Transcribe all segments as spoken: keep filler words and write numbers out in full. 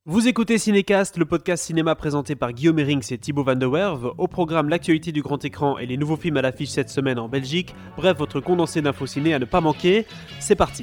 Vous écoutez Cinécast, le podcast cinéma présenté par Guillaume Herings et Thibaut Van der Werve. Au programme, l'actualité du grand écran et les nouveaux films à l'affiche cette semaine en Belgique. Bref, votre condensé d'infos ciné à ne pas manquer. C'est parti.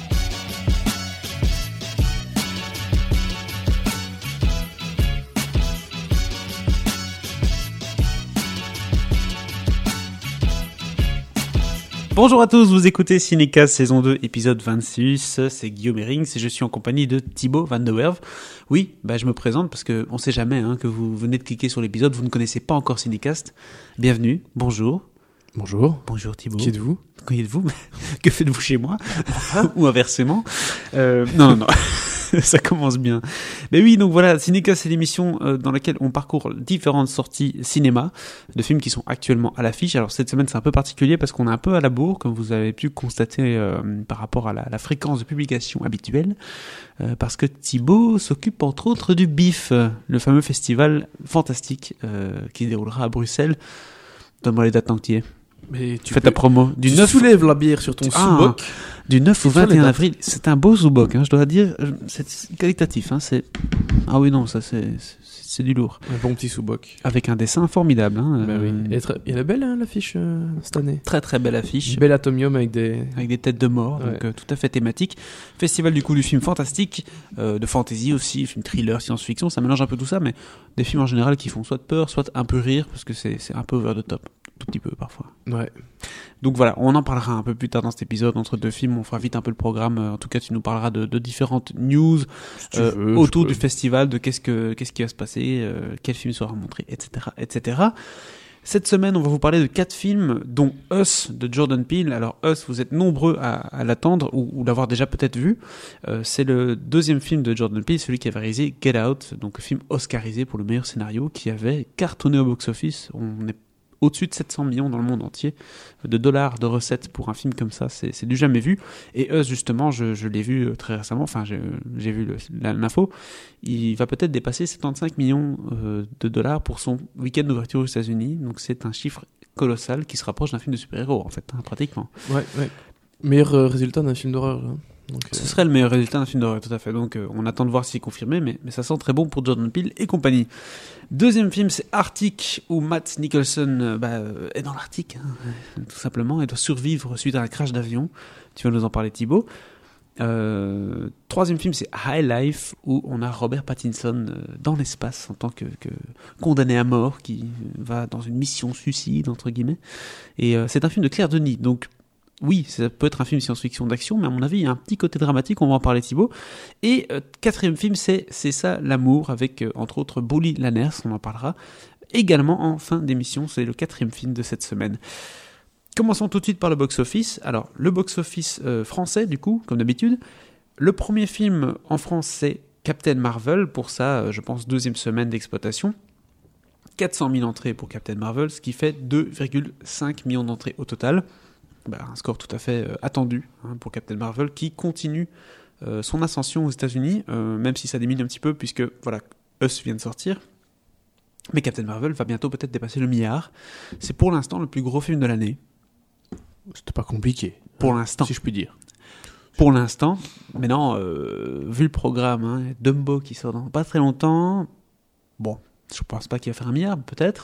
Bonjour à tous, vous écoutez Cinécast saison deux, épisode vingt-six, c'est Guillaume Herings et je suis en compagnie de Thibaut Van der Werve. Oui, bah je me présente parce qu'on ne sait jamais hein, que vous venez de cliquer sur l'épisode, vous ne connaissez pas encore Cinécast. Bienvenue, bonjour. Bonjour. Bonjour Thibaut. Qui êtes-vous ? Qui êtes-vous ? Que faites-vous chez moi ? Ou inversement ? euh, Non, non, non. Ça commence bien. Mais oui, donc voilà, Cinécast, c'est l'émission euh, dans laquelle on parcourt différentes sorties cinéma de films qui sont actuellement à l'affiche. Alors cette semaine, c'est un peu particulier parce qu'on est un peu à la bourre, comme vous avez pu constater euh, par rapport à la, la fréquence de publication habituelle, euh, parce que Thibaut s'occupe entre autres du B I F, le fameux festival fantastique euh, qui se déroulera à Bruxelles. Donne-moi les dates tant que tu y es. Mais tu Fais peux... ta promo. Du tu neuf soulèves la bière sur ton ah, sous-boc. Du neuf au vingt et un avril. C'est un beau sous-boc, hein, je dois dire. C'est qualitatif. Hein, c'est... Ah oui, non, ça c'est, c'est, c'est du lourd. Un bon petit sous-boc. Avec un dessin formidable. Hein, bah euh... oui. très... Il y a la belle hein, l'affiche euh, cette année. Très très belle affiche. Bel atomium avec des... Avec des têtes de mort, ouais. donc euh, tout à fait thématique. Festival du coup du film fantastique, euh, de fantasy aussi, film thriller, science-fiction, ça mélange un peu tout ça, mais des films en général qui font soit peur, soit un peu rire, parce que c'est, c'est un peu over the top. Tout petit peu parfois. Ouais. Donc voilà, on en parlera un peu plus tard dans cet épisode. Entre deux films, on fera vite un peu le programme. En tout cas, tu nous parleras de, de différentes news si euh, veux, autour du festival, de qu'est-ce que qu'est-ce qui va se passer, euh, quel film sera montré, et cetera, et cetera. Cette semaine, on va vous parler de quatre films, dont Us de Jordan Peele. Alors Us, vous êtes nombreux à, à l'attendre ou, ou l'avoir déjà peut-être vu. Euh, c'est le deuxième film de Jordan Peele, celui qui avait réalisé Get Out, donc film oscarisé pour le meilleur scénario, qui avait cartonné au box-office. On est au-dessus de sept cents millions dans le monde entier de dollars de recettes pour un film comme ça, c'est, c'est du jamais vu. Et Us, justement, je, je l'ai vu très récemment, enfin j'ai, j'ai vu le, l'info, il va peut-être dépasser soixante-quinze millions euh, de dollars pour son week-end d'ouverture aux États-Unis, donc c'est un chiffre colossal qui se rapproche d'un film de super-héros en fait, hein, pratiquement. Ouais, ouais. Meilleur euh, résultat d'un film d'horreur. Hein. Donc, Ce euh... serait le meilleur résultat d'un film d'horreur, tout à fait. Donc euh, on attend de voir si c'est confirmé, mais, mais ça sent très bon pour Jordan Peele et compagnie. Deuxième film, c'est Arctic, où Matt Nicholson euh, bah, euh, est dans l'Arctique, hein, tout simplement, et doit survivre suite à un crash d'avion. Tu vas nous en parler, Thibaut. Euh, troisième film, c'est High Life, où on a Robert Pattinson euh, dans l'espace en tant que, que condamné à mort, qui va dans une mission suicide, entre guillemets. Et euh, c'est un film de Claire Denis, donc oui, ça peut être un film science-fiction d'action, mais à mon avis, il y a un petit côté dramatique, on va en parler Thibaut. Et euh, quatrième film, c'est C'est ça l'amour, avec euh, entre autres Bouli Lanners, on en parlera également en fin d'émission, c'est le quatrième film de cette semaine. Commençons tout de suite par le box-office. Alors, le box-office euh, français, du coup, comme d'habitude. Le premier film en France, c'est Captain Marvel, pour sa, euh, je pense, deuxième semaine d'exploitation. quatre cent mille entrées pour Captain Marvel, ce qui fait deux virgule cinq millions d'entrées au total. Bah, un score tout à fait euh, attendu hein, pour Captain Marvel qui continue euh, son ascension aux États-Unis, euh, même si ça diminue un petit peu puisque voilà, Us vient de sortir. Mais Captain Marvel va bientôt peut-être dépasser le milliard. C'est pour l'instant le plus gros film de l'année. C'était pas compliqué. Pour hein, l'instant. Si je puis dire. Pour l'instant. Mais non, euh, vu le programme, hein, Dumbo qui sort dans pas très longtemps. Bon, je pense pas qu'il va faire un milliard, peut-être.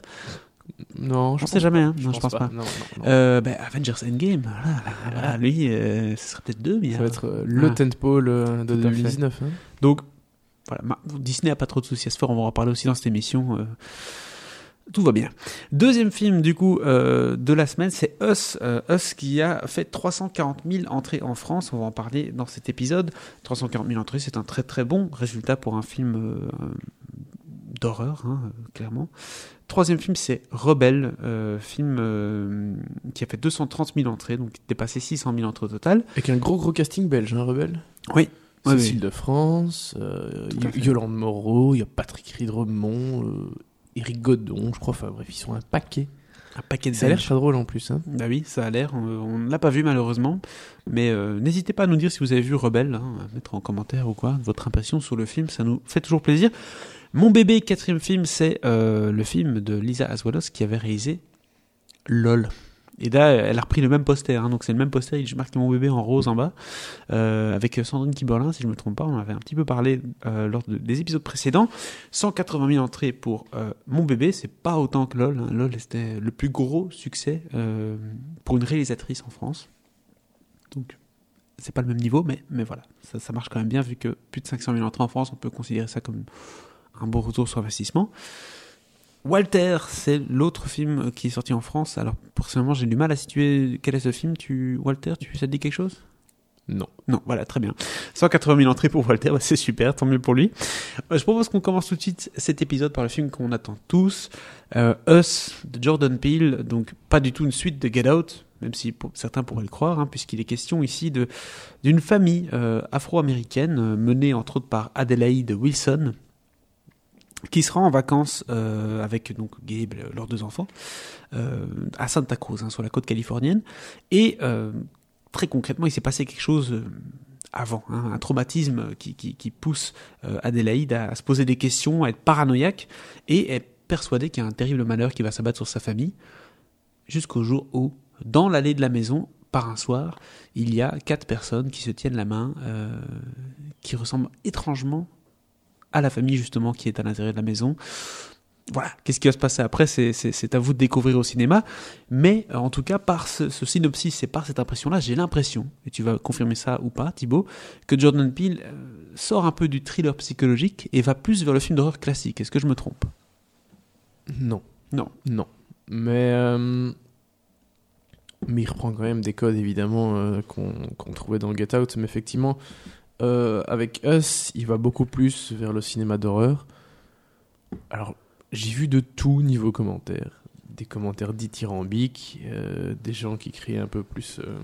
Non, je ne sais jamais, hein. je non, pense je pense pas. pas. Non, non, non. Euh, bah, Avengers Endgame, voilà, là, là, lui, euh, ce serait peut-être deux milliards. Ça va être euh, le ah. tentpole euh, de deux mille dix-neuf. Hein. Donc, voilà, Disney n'a pas trop de soucis à se faire, on va en parler aussi dans cette émission. Euh, tout va bien. Deuxième film, du coup, euh, de la semaine, c'est Us. Euh, Us qui a fait trois cent quarante mille entrées en France, on va en parler dans cet épisode. trois cent quarante mille entrées, c'est un très très bon résultat pour un film euh, d'horreur, hein, clairement. Troisième film, c'est Rebelle, euh, film euh, qui a fait deux cent trente mille entrées, donc dépassé six cent mille entrées au total. Avec un gros gros casting belge, hein, Rebelle. Oui. Cécile oui. de France, euh, y- Yolande Moreau, il y a Patrick Ridremont, euh, Éric Godon, je crois, enfin bref, ils sont un paquet. Un paquet de Ça a l'air très drôle en plus. Hein. Bah oui, ça a l'air, on ne l'a pas vu malheureusement, mais euh, n'hésitez pas à nous dire si vous avez vu Rebelle, hein, à mettre en commentaire ou quoi, votre impression sur le film, ça nous fait toujours plaisir. Mon bébé, quatrième film, c'est euh, le film de Lisa Aswalos qui avait réalisé LOL. Et là, elle a repris le même poster, hein, donc c'est le même poster, je marque mon bébé en rose en bas, euh, avec Sandrine Kiberlin, si je ne me trompe pas, on en avait un petit peu parlé euh, lors de, des épisodes précédents. cent quatre-vingt mille entrées pour euh, mon bébé, c'est pas autant que LOL, hein. LOL c'était le plus gros succès euh, pour une réalisatrice en France. Donc c'est pas le même niveau, mais, mais voilà, ça, ça marche quand même bien, vu que plus de cinq cent mille entrées en France, on peut considérer ça comme un bon retour sur investissement. Walter, c'est l'autre film qui est sorti en France. Alors, personnellement, j'ai du mal à situer quel est ce film. Tu, Walter, tu, ça te dit quelque chose ? Non. Non, voilà, très bien. cent quatre-vingt mille entrées pour Walter, bah, c'est super, tant mieux pour lui. Euh, je propose qu'on commence tout de suite cet épisode par le film qu'on attend tous, euh, Us, de Jordan Peele. Donc, pas du tout une suite de Get Out, même si pour, certains pourraient le croire, hein, puisqu'il est question ici de, d'une famille euh, afro-américaine, euh, menée entre autres par Adelaide Wilson, qui sera en vacances euh, avec donc Gabe, leurs deux enfants, euh, à Santa Cruz, hein, sur la côte californienne. Et euh, très concrètement, il s'est passé quelque chose euh, avant, hein, un traumatisme qui, qui, qui pousse euh, Adélaïde à, à se poser des questions, à être paranoïaque, et est persuadée qu'il y a un terrible malheur qui va s'abattre sur sa famille, jusqu'au jour où, dans l'allée de la maison, par un soir, il y a quatre personnes qui se tiennent la main, euh, qui ressemblent étrangement à la famille justement qui est à l'intérieur de la maison. Voilà, qu'est-ce qui va se passer après, c'est, c'est, c'est à vous de découvrir au cinéma, mais en tout cas par ce, ce synopsis et par cette impression-là, j'ai l'impression, et tu vas confirmer ça ou pas Thibaut, que Jordan Peele euh, sort un peu du thriller psychologique et va plus vers le film d'horreur classique. Est-ce que je me trompe ? Non. Non. Non. Mais, euh... mais il reprend quand même des codes évidemment euh, qu'on, qu'on trouvait dans Get Out, mais effectivement... Euh, avec Us, il va beaucoup plus vers le cinéma d'horreur. Alors, j'ai vu de tout niveau commentaires. Des commentaires dithyrambiques, euh, des gens qui crient un peu plus... Euh,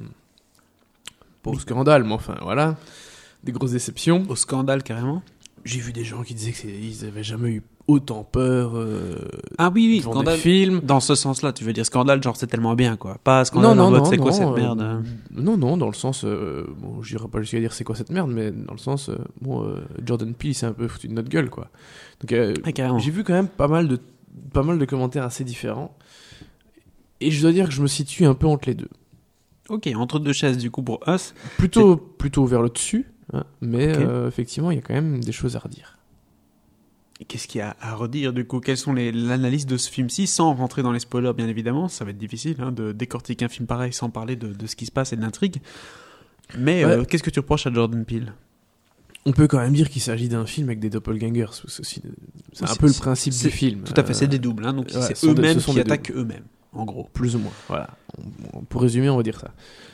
pas au scandale, mais enfin, voilà. Des grosses déceptions. Au scandale, carrément. J'ai vu des gens qui disaient qu'ils n'avaient jamais eu autant peur euh, ah oui, oui, devant scandale. des films. Dans ce sens-là, tu veux dire scandale, genre c'est tellement bien, quoi. Pas scandale non, en non, mode non, c'est quoi non, cette euh, merde hein. Non, non, dans le sens... Euh, bon, j'irai pas jusqu'à dire c'est quoi cette merde, mais dans le sens... Euh, bon, euh, Jordan Peele s'est un peu foutu de notre gueule, quoi. Donc, euh, ah, j'ai vu quand même pas mal, de, pas mal de commentaires assez différents. Et je dois dire que je me situe un peu entre les deux. Ok, entre deux chaises, du coup, pour Us. Plutôt, plutôt vers le dessus, hein, mais okay. euh, effectivement, il y a quand même des choses à redire. Et qu'est-ce qu'il y a à redire, du coup ? Quelles sont les, l'analyse de ce film-ci, sans rentrer dans les spoilers, bien évidemment. Ça va être difficile hein, de décortiquer un film pareil sans parler de, de ce qui se passe et de l'intrigue. Mais ouais. euh, qu'est-ce que tu reproches à Jordan Peele ? On peut quand même dire qu'il s'agit d'un film avec des doppelgangers. C'est, aussi, c'est un c'est, peu le principe c'est, du film. Tout à fait, c'est des doubles. Hein, donc ouais, c'est eux-mêmes de, qui attaquent doubles. eux-mêmes, en gros. Plus ou moins, voilà. On, on, pour résumer, on va dire ça.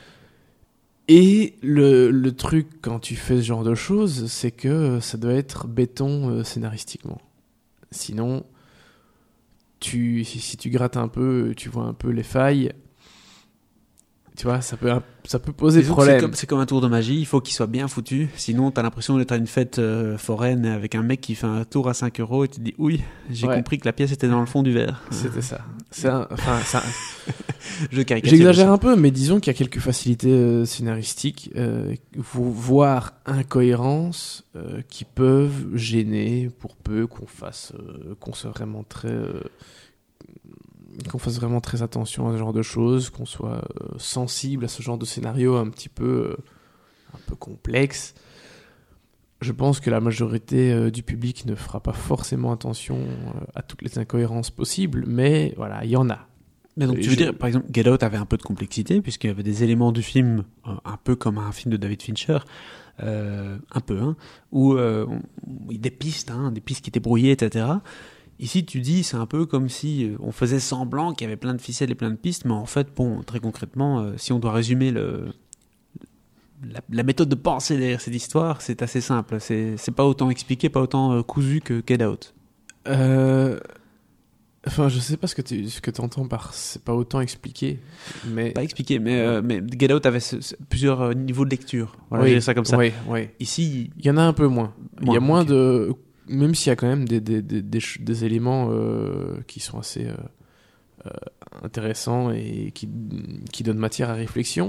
Et le, le truc, quand tu fais ce genre de choses, c'est que ça doit être béton euh, scénaristiquement. Sinon, tu, si, si tu grattes un peu, tu vois un peu les failles, tu vois, ça peut, ça peut poser Disons problème. C'est comme, c'est comme un tour de magie, il faut qu'il soit bien foutu, sinon t'as l'impression d'être à une fête euh, foraine avec un mec qui fait un tour à cinq euros et tu te dis oui, j'ai ouais. compris que la pièce était dans le fond du verre. C'était ça. C'est un, enfin, ça... Je caricature. J'exagère un peu, mais disons qu'il y a quelques facilités euh, scénaristiques, euh, voire incohérences, euh, qui peuvent gêner pour peu qu'on fasse, euh, qu'on soit vraiment très... Euh, qu'on fasse vraiment très attention à ce genre de choses, qu'on soit euh, sensible à ce genre de scénario un petit peu, euh, un peu complexe. Je pense que la majorité euh, du public ne fera pas forcément attention euh, à toutes les incohérences possibles, mais voilà, il y en a. Mais donc, tu veux je... dire, par exemple, Get Out avait un peu de complexité, puisqu'il y avait des éléments du film, euh, un peu comme un film de David Fincher, euh, un peu, hein, où euh, on, des pistes, hein, des pistes qui étaient brouillées, et cetera. Ici, tu dis, c'est un peu comme si on faisait semblant qu'il y avait plein de ficelles et plein de pistes, mais en fait, bon, très concrètement, euh, si on doit résumer le, la, la méthode de pensée derrière cette histoire, c'est assez simple. C'est, c'est pas autant expliqué, pas autant euh, cousu que Get Out. Euh... Enfin, je sais pas ce que tu ce que entends par c'est pas autant expliqué, mais pas expliqué, mais euh, mais Get Out avait ce, ce, plusieurs euh, niveaux de lecture. Voilà, oui, je dirais ça comme ça. Oui, oui. Ici, il y en a un peu moins. Il y a moins okay. de, même s'il y a quand même des des des des, des éléments euh, qui sont assez euh, euh, intéressants et qui qui donnent matière à réflexion.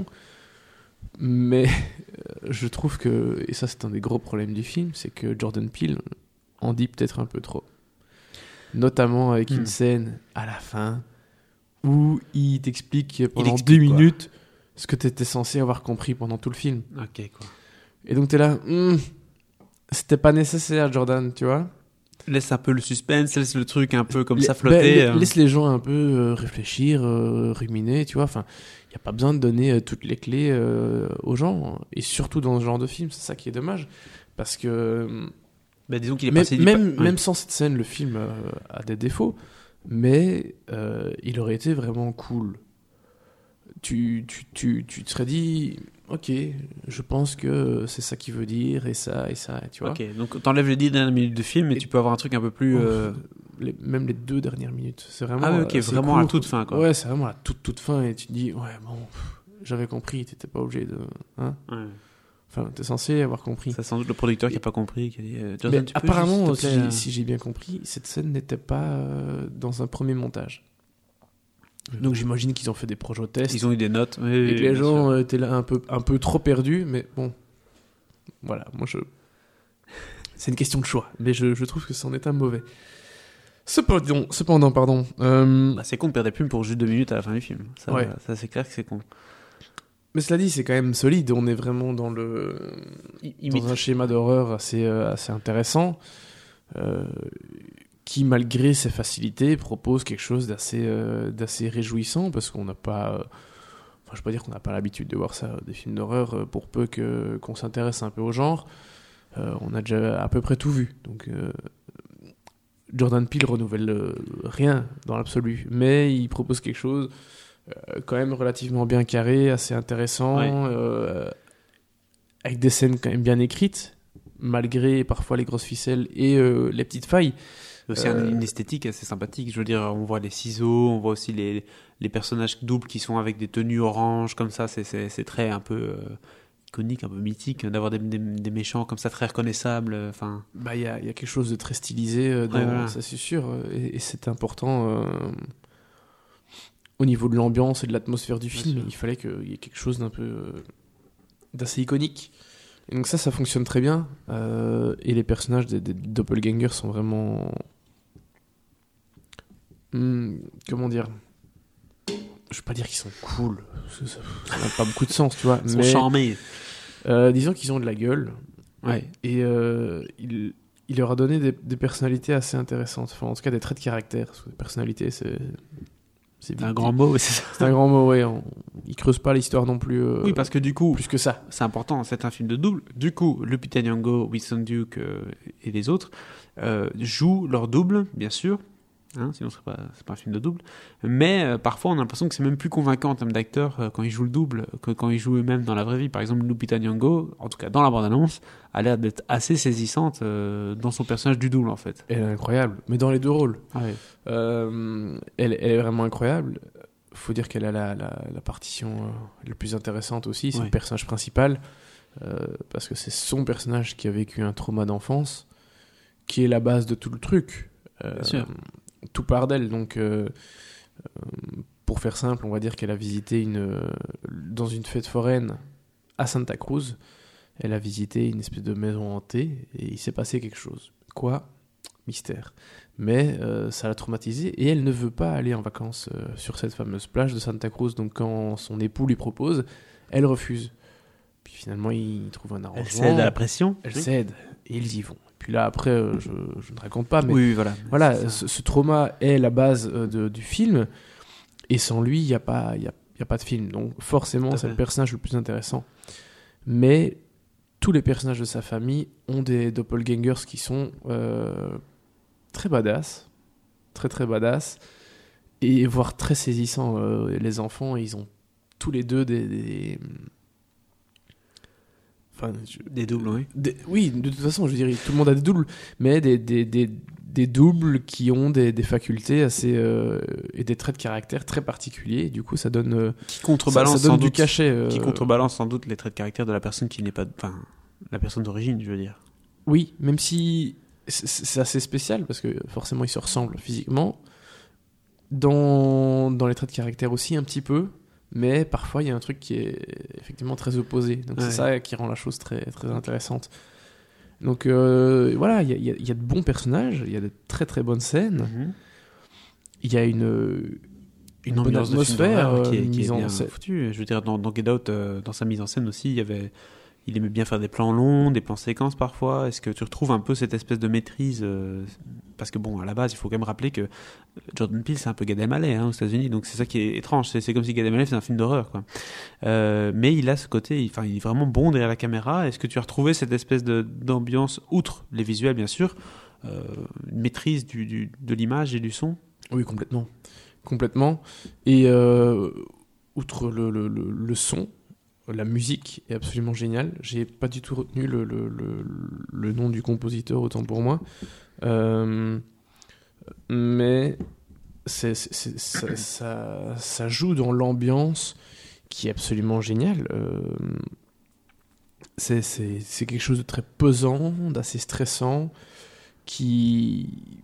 Mais je trouve que, et ça c'est un des gros problèmes du film, c'est que Jordan Peele en dit peut-être un peu trop. Notamment avec mmh. une scène à la fin où il t'explique pendant explique, deux quoi. minutes ce que tu étais censé avoir compris pendant tout le film. Ok, quoi. Et donc t'es là, Hm, c'était pas nécessaire, Jordan, tu vois. Laisse un peu le suspense, laisse le truc un peu comme La- ça ben, flotter. la- euh. Laisse les gens un peu euh, réfléchir, euh, ruminer, tu vois. Enfin, il n'y a pas besoin de donner euh, toutes les clés euh, aux gens. Et surtout dans ce genre de film, c'est ça qui est dommage. Parce que euh, Bah, disons qu'il est même, passé du même, pa- ouais. même sans cette scène, le film euh, a des défauts. Mais euh, il aurait été vraiment cool. Tu, tu, tu, tu te serais dit, ok, je pense que c'est ça qu'il veut dire, et ça, et ça, tu vois. Ok, donc t'enlèves les dix dernières minutes de film et, Et- tu peux avoir un truc un peu plus. euh, Les- même les deux dernières minutes. C'est vraiment. Ah, oui, ok, euh, c'est vraiment à la court. toute fin, quoi. Ouais, c'est vraiment à la toute, toute fin, et tu te dis, ouais, bon, pff, j'avais compris, t'étais pas obligé de. Hein Ouais. enfin, t'es censé avoir compris. C'est sans doute le producteur qui a pas compris, qui a dit euh, Jordan, Mais tu peux apparemment, juste, s'il te si, plaît, euh, si j'ai bien compris, cette scène n'était pas euh, dans un premier montage. Donc j'imagine qu'ils ont fait des projets tests. Ils ont eu des notes. Oui, Et oui, que les bien gens sûr. euh, étaient là un peu, un peu trop perdus, mais bon. Voilà, moi je. C'est une question de choix, mais je, je trouve que c'en est un mauvais. Cependant, cependant pardon. euh, Bah, c'est con de perdre des plumes pour juste deux minutes à la fin du film. Ça, Ouais. ça c'est clair que c'est con. Mais cela dit, c'est quand même solide. On est vraiment dans le dans un schéma d'horreur assez euh, assez intéressant, euh, qui malgré ses facilités propose quelque chose d'assez euh, d'assez réjouissant parce qu'on n'a pas. euh, Enfin, je peux pas dire qu'on n'a pas l'habitude de voir ça, des films d'horreur, euh, pour peu que qu'on s'intéresse un peu au genre. Euh, on a déjà à peu près tout vu. Donc euh, Jordan Peele renouvelle euh, rien dans l'absolu, mais il propose quelque chose euh, quand même relativement bien carré, assez intéressant, Ouais. euh, avec des scènes quand même bien écrites, malgré parfois les grosses ficelles et euh, les petites failles. Il y a aussi Euh, un- une esthétique assez sympathique. Je veux dire, on voit les ciseaux, on voit aussi les, les personnages doubles qui sont avec des tenues oranges, comme ça. C'est, c'est, c'est très un peu euh, iconique, un peu mythique, d'avoir des, des, des méchants comme ça, très reconnaissables. Enfin, Bah, il y a, il y a quelque chose de très stylisé, euh, dans, Ouais, voilà. ça c'est sûr, euh, et, et c'est important euh, au niveau de l'ambiance et de l'atmosphère du Bien film. sûr. Il fallait qu'il y ait quelque chose d'un peu euh, d'assez iconique. Et donc ça, ça fonctionne très bien. euh, et les personnages des, des doppelgangers sont vraiment, Hmm, comment dire, je vais pas dire qu'ils sont cool, parce que ça ça n'a pas beaucoup de sens, tu vois. ils sont Mais charmés. euh, disons qu'ils ont de la gueule. Ouais. Et euh, il, il leur a donné des, des personnalités assez intéressantes. Enfin, en tout cas, des traits de caractère. Parce que personnalité, c'est. C'est C'est un vite grand dit. mot, ouais, c'est ça. C'est un grand mot, ouais. On, il creuse pas l'histoire non plus. euh, Oui, parce que du coup, plus que ça. c'est important, c'est un film de double. Du coup, Lupita Nyong'o, Winston Duke euh, et les autres euh, jouent leur double, bien sûr. Hein, sinon, ce serait pas, c'est pas un film de double. Mais euh, parfois, on a l'impression que c'est même plus convaincant en termes d'acteurs euh, quand ils jouent le double que quand ils jouent eux-mêmes dans la vraie vie. Par exemple, Lupita Nyong'o, en tout cas dans la bande-annonce, a l'air d'être assez saisissante euh, dans son personnage du double, en fait. Elle est incroyable. Mais dans les deux rôles. Ouais. Euh, elle, elle est vraiment incroyable. Faut dire qu'elle a la, la, la partition euh, la plus intéressante aussi. C'est Ouais. le personnage principal. euh, parce que c'est son personnage qui a vécu un trauma d'enfance, qui est la base de tout le truc. Euh, Bien sûr. Tout part d'elle. Donc, euh, euh, pour faire simple, on va dire qu'elle a visité une, euh, dans une fête foraine à Santa Cruz. Elle a visité une espèce de maison hantée et il s'est passé quelque chose. Quoi ? Mystère. Mais euh, ça l'a traumatisée et elle ne veut pas aller en vacances euh, sur cette fameuse plage de Santa Cruz. Donc, quand son époux lui propose, elle refuse. Puis finalement, il trouve un arrangement. Elle cède à la pression. Elle Oui. cède et ils y vont. Puis là, après, euh, je, je ne raconte pas, mais Oui, oui, voilà. voilà, C'est ça. ce, ce trauma est la base euh, de- du film, et sans lui, il n'y a, pas- il y a, il y a pas de film. Donc forcément, Tout à c'est fait. le personnage le plus intéressant. Mais tous les personnages de sa famille ont des doppelgangers qui sont euh, très badass, très très badass, et voire très saisissants. Euh, les enfants, ils ont tous les deux des... des- Enfin, je- Des doubles, oui. des- oui, de toute façon, je dirais, tout le monde a des doubles, mais des, des, des, des doubles qui ont des, des facultés assez euh, et des traits de caractère très particuliers. Du coup, ça donne, euh, Qui ça, contrebalance ça donne sans du doute. cachet. euh, Qui contrebalance sans doute les traits de caractère de la personne qui n'est pas. Enfin, la personne d'origine, je veux dire. Oui, même si c'est- c'est assez spécial parce que forcément, ils se ressemblent physiquement. Dans, dans les traits de caractère aussi, un petit peu. Mais parfois, il y a un truc qui est effectivement très opposé. Donc, Ouais. c'est ça qui rend la chose très, très intéressante. Donc, euh, voilà, il y a, il y a- il y a de bons personnages, il y a de très très bonnes scènes. Mhm. Il y a une, une, une bonne ambiance de film atmosphère d'horreur qui est, euh, qui est mise en bien scène. foutue. Je veux dire, dans, dans Get Out, euh, dans sa mise en scène aussi, il y avait, il aimait bien faire des plans longs, des plans séquences parfois. Est-ce que tu retrouves un peu cette espèce de maîtrise euh, parce que bon, à la base, il faut quand même rappeler que Jordan Peele, c'est un peu Gad Elmaleh hein, aux États-Unis, donc c'est ça qui est étrange. C'est, c'est comme si Gad Elmaleh faisait un film d'horreur, quoi. Euh, mais il a ce côté, enfin, il, il est vraiment bon derrière la caméra. Est-ce que tu as retrouvé cette espèce de, d'ambiance, outre les visuels bien sûr, euh, une maîtrise du, du, de l'image et du son? Oui, complètement. Complètement. Et euh, outre le, le, le, le son, la musique est absolument géniale. J'ai pas du tout retenu le, le, le, le nom du compositeur, autant pour moi. Euh, mais c'est, c'est, c'est, ça, ça, ça joue dans l'ambiance qui est absolument géniale. Euh, c'est, c'est, c'est quelque chose de très pesant, d'assez stressant, qui...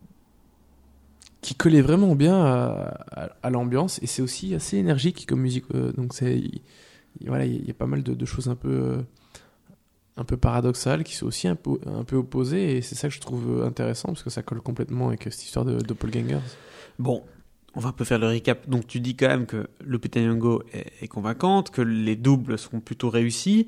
qui collait vraiment bien à, à, à l'ambiance, et c'est aussi assez énergique comme musique. Euh, donc c'est, y, y, voilà, il y, y a pas mal de, de choses un peu, euh, un peu paradoxales qui sont aussi un peu, un peu opposées, et c'est ça que je trouve intéressant parce que ça colle complètement avec cette histoire de doppelgangers. Bon, on va un peu faire le recap. Donc tu dis quand même que Lupita Nyong'o est, est convaincante, que les doubles sont plutôt réussis.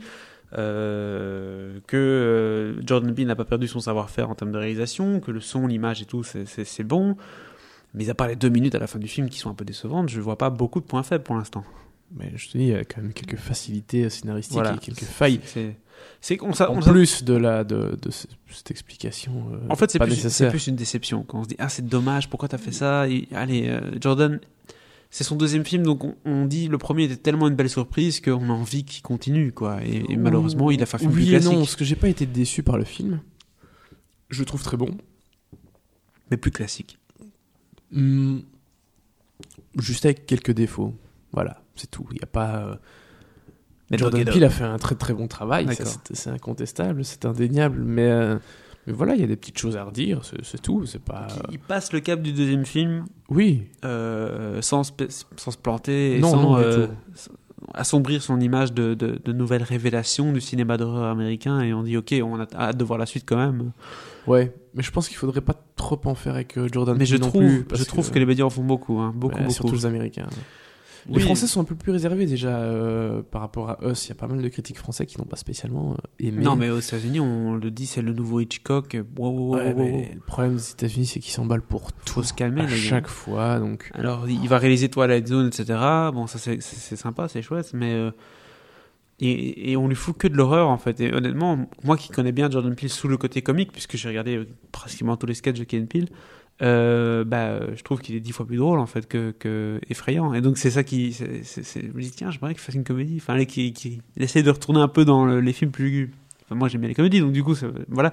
Euh, que euh, Jordan Peele n'a pas perdu son savoir-faire en termes de réalisation, que le son, l'image et tout, c'est, c'est, c'est bon. Mais à part les deux minutes à la fin du film qui sont un peu décevantes, je vois pas beaucoup de points faibles pour l'instant. Mais je te dis, il y a quand même quelques facilités scénaristiques Voilà. et quelques failles. C'est, c'est qu'on ça, en on plus de, la, de, de cette explication euh, en fait, c'est pas plus, nécessaire. c'est plus une déception. Quand on se dit « Ah, c'est dommage, pourquoi t'as fait ça ?» Et, allez, euh, Jordan, c'est son deuxième film, donc on, on dit le premier était tellement une belle surprise qu'on a envie qu'il continue, quoi. Et, et malheureusement, il a fait un film oui plus et classique. non, parce que j'ai pas été déçu par le film. Je le trouve très bon. Mais plus classique. Hum, juste avec quelques défauts. Voilà, c'est tout. Il y a pas... Euh... Mais Jordan donc, Peele a fait un très très bon travail, ça, D'accord. c'est, c'est incontestable, c'est indéniable, mais, euh, mais voilà, il y a des petites choses à redire, c'est, c'est tout, c'est pas... Il passe le cap du deuxième film Oui, euh, sans, se, sans se planter et Non, sans non, du euh, tout. assombrir son image de, de, de nouvelles révélations du cinéma d'horreur américain, et on dit ok, on a hâte de voir la suite quand même. ouais, mais je pense qu'il faudrait pas trop en faire avec euh, Jordan Mais Peele je non trouve, plus, je parce trouve que... les médias en font beaucoup, hein, beaucoup, ouais, beaucoup. surtout les Américains. Oui. Les Français sont un peu plus réservés déjà euh, par rapport à Us. Il y a pas mal de critiques français qui n'ont pas spécialement euh, aimé. Non, mais aux États-Unis, on le dit, c'est le nouveau Hitchcock. Wow, wow, wow, Ouais, wow, mais wow. le problème des États-Unis, c'est qu'ils s'emballent pour tout. Faut se calmer, à les gars. chaque fois, donc. Alors, il va réaliser Twilight Zone, et cetera. Bon, ça c'est, c'est, c'est sympa, c'est chouette, mais euh, et, et on lui fout que de l'horreur en fait. Et honnêtement, moi qui connais bien Jordan Peele sous le côté comique, puisque j'ai regardé euh, pratiquement tous les sketchs de Ken Peele, euh, bah, je trouve qu'il est dix fois plus drôle en fait que, que effrayant. Et donc c'est ça qui, c'est, c'est, c'est, je me dis tiens, j'aimerais qu'il fasse une comédie, enfin, qui, qui, il essaie de retourner un peu dans le, les films plus. Enfin, moi j'aime bien les comédies, donc du coup, ça, voilà.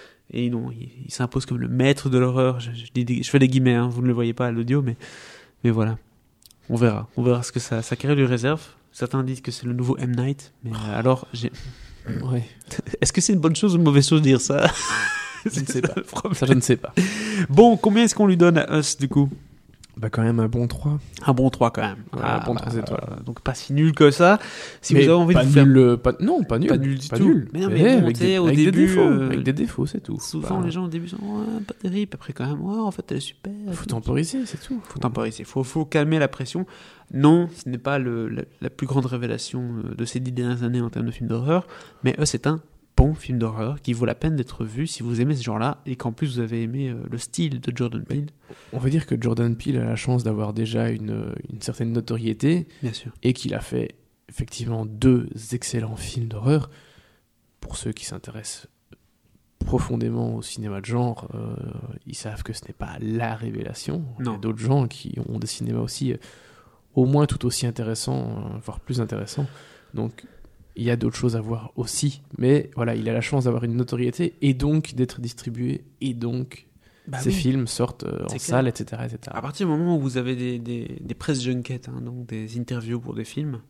Et non, il, il s'impose comme le maître de l'horreur. Je, je, dis, je fais des guillemets, hein, vous ne le voyez pas à l'audio, mais, mais voilà. On verra. On verra ce que ça, sa carrière lui réserve. Certains disent que c'est le nouveau M. Night. Mais euh, alors, j'ai... Ouais. Est-ce que c'est une bonne chose ou une mauvaise chose de dire ça? Je ne sais pas. Ça, je ne sais pas. Bon, combien est-ce qu'on lui donne à Us, du coup? Bah, quand même un bon trois. Un bon trois, quand même. Ouais, Ah, un bon trois bah, étoiles. euh, donc pas si nul que ça. Si mais vous avez envie pas de vous faire... nul, euh, pas... Non, pas nul. Pas nul du pas tout. Nul. Mais non, mais bon, avec, tu sais, des, au avec début, des défauts. euh, Avec des défauts, c'est tout. Souvent, Bah, les gens au début sont ouais, pas terrible. Après, quand même, ouais, en fait, elle est super. faut temporiser, c'est tout. Faut temporiser. Faut, faut calmer la pression. Non, ce n'est pas le, la, la plus grande révélation de ces dix dernières années en termes de films d'horreur, mais Us c'est un bon film d'horreur qui vaut la peine d'être vu si vous aimez ce genre-là et qu'en plus vous avez aimé euh, le style de Jordan Peele. On va dire que Jordan Peele a la chance d'avoir déjà une, une certaine notoriété Bien sûr. et qu'il a fait effectivement deux excellents films d'horreur. Pour ceux qui s'intéressent profondément au cinéma de genre, euh, ils savent que ce n'est pas la révélation. Non. Il y a d'autres gens qui ont des cinémas aussi euh, au moins tout aussi intéressants, euh, voire plus intéressants. Donc il y a d'autres choses à voir aussi. Mais voilà, il a la chance d'avoir une notoriété et donc d'être distribué et donc Bah ces oui. films sortent euh, en C'est salle, et cetera, et cetera. À partir du moment où vous avez des, des, des press junkets, hein, donc des interviews pour des films,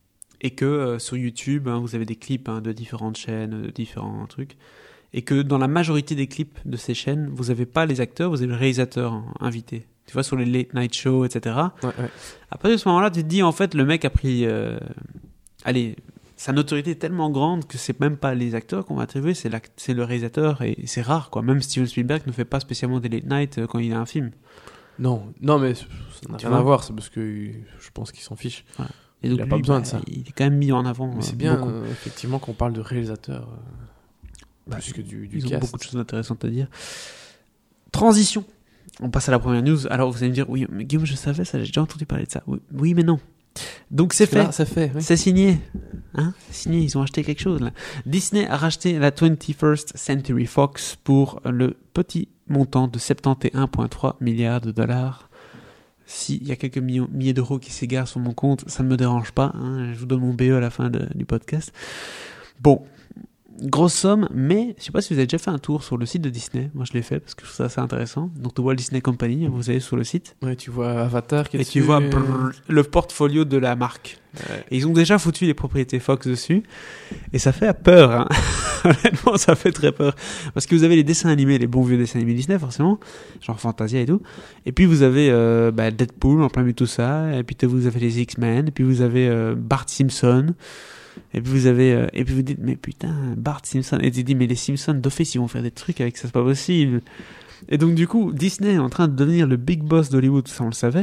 et que euh, sur YouTube, hein, vous avez des clips hein, de différentes chaînes, de différents trucs, et que dans la majorité des clips de ces chaînes, vous n'avez pas les acteurs, vous avez le réalisateur hein, invité. Tu vois, sur les late night shows, et cetera. Ouais, ouais. À partir de ce moment-là, tu te dis, en fait, le mec a pris... euh, allez, sa notoriété est tellement grande que c'est même pas les acteurs qu'on va attribuer, c'est, c'est le réalisateur, et c'est rare, quoi. Même Steven Spielberg ne fait pas spécialement des late night euh, quand il a un film. Non, non, mais ça n'a Tu rien vois à voir, c'est parce que euh, je pense qu'ils s'en fichent. Ouais. Et donc, Il a lui, pas besoin bah, de ça. Il est quand même mis en avant. Mais euh, c'est bien, beaucoup. euh, effectivement, qu'on parle de réalisateur euh, Bah, plus que du, du Ils ont cast. beaucoup de choses intéressantes à dire. Transition. On passe à la première news. Alors, vous allez me dire, oui, mais Guillaume, je savais ça, j'ai déjà entendu parler de ça. Oui, oui mais non. Donc, c'est fait. Là, c'est fait, oui. C'est signé. Hein, c'est signé, ils ont acheté quelque chose là. Disney a racheté la twenty-first Century Fox pour le petit montant de soixante et un virgule trois milliards de dollars. S'il y a quelques millions, milliers d'euros qui s'égarent sur mon compte, ça ne me dérange pas. Hein, je vous donne mon B E à la fin de, du podcast. Bon, grosse somme, mais je sais pas si vous avez déjà fait un tour sur le site de Disney. Moi, je l'ai fait parce que je trouve ça assez intéressant. Donc, tu vois le Disney Company, vous allez sur le site. Ouais, tu vois Avatar qui est Et dessus, tu vois et- brrr, le portfolio de la marque. Ouais. Et ils ont déjà foutu les propriétés Fox dessus. Et ça fait peur. Hein. Honnêtement, ça fait très peur. Parce que vous avez les dessins animés, les bons vieux dessins animés Disney, forcément. Genre Fantasia et tout. Et puis vous avez euh, bah, Deadpool en plein milieu de tout ça. Et puis vous avez les X-Men. Et puis vous avez euh, Bart Simpson. Et puis vous avez... Euh, et puis vous dites, mais putain, Bart Simpson. Et tu dis, mais les Simpsons d'office, ils vont faire des trucs avec ça, c'est pas possible. Et donc du coup, Disney est en train de devenir le big boss d'Hollywood, ça on le savait.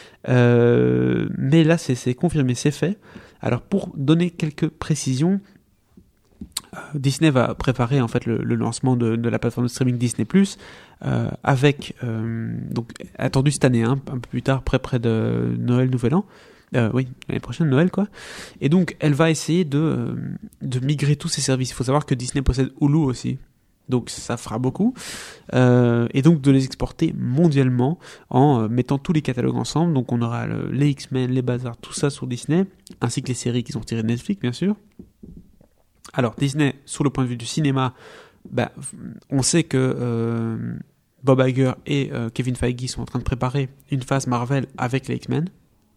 Euh, mais là, c'est, c'est confirmé, c'est fait. Alors, pour donner quelques précisions, euh, Disney va préparer en fait le, le lancement de, de la plateforme de streaming Disney+, euh, avec euh, donc attendu cette année, hein, un peu plus tard, près près de Noël, Nouvel An. Euh, oui, l'année prochaine, Noël, quoi. Et donc, elle va essayer de, euh, de migrer tous ses services. Il faut savoir que Disney possède Hulu aussi. Donc ça fera beaucoup. Euh, et donc de les exporter mondialement en euh, mettant tous les catalogues ensemble. Donc on aura le, les X-Men, les Bazars, tout ça sur Disney, ainsi que les séries qu'ils ont tirées de Netflix, bien sûr. Alors Disney, sur le point de vue du cinéma, bah, on sait que euh, Bob Iger et euh, Kevin Feige sont en train de préparer une phase Marvel avec les X-Men.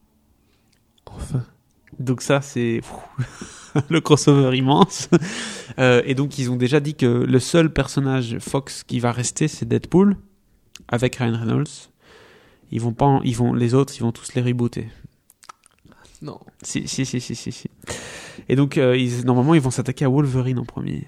Enfin. Donc ça, c'est le crossover immense. Euh, et donc, ils ont déjà dit que le seul personnage Fox qui va rester, c'est Deadpool, avec Ryan Reynolds. Ils vont pas, en- ils vont, les autres, ils vont tous les rebooter. Non. Si, si, si, si, si. si. Et donc, euh, ils, normalement, ils vont s'attaquer à Wolverine en premier.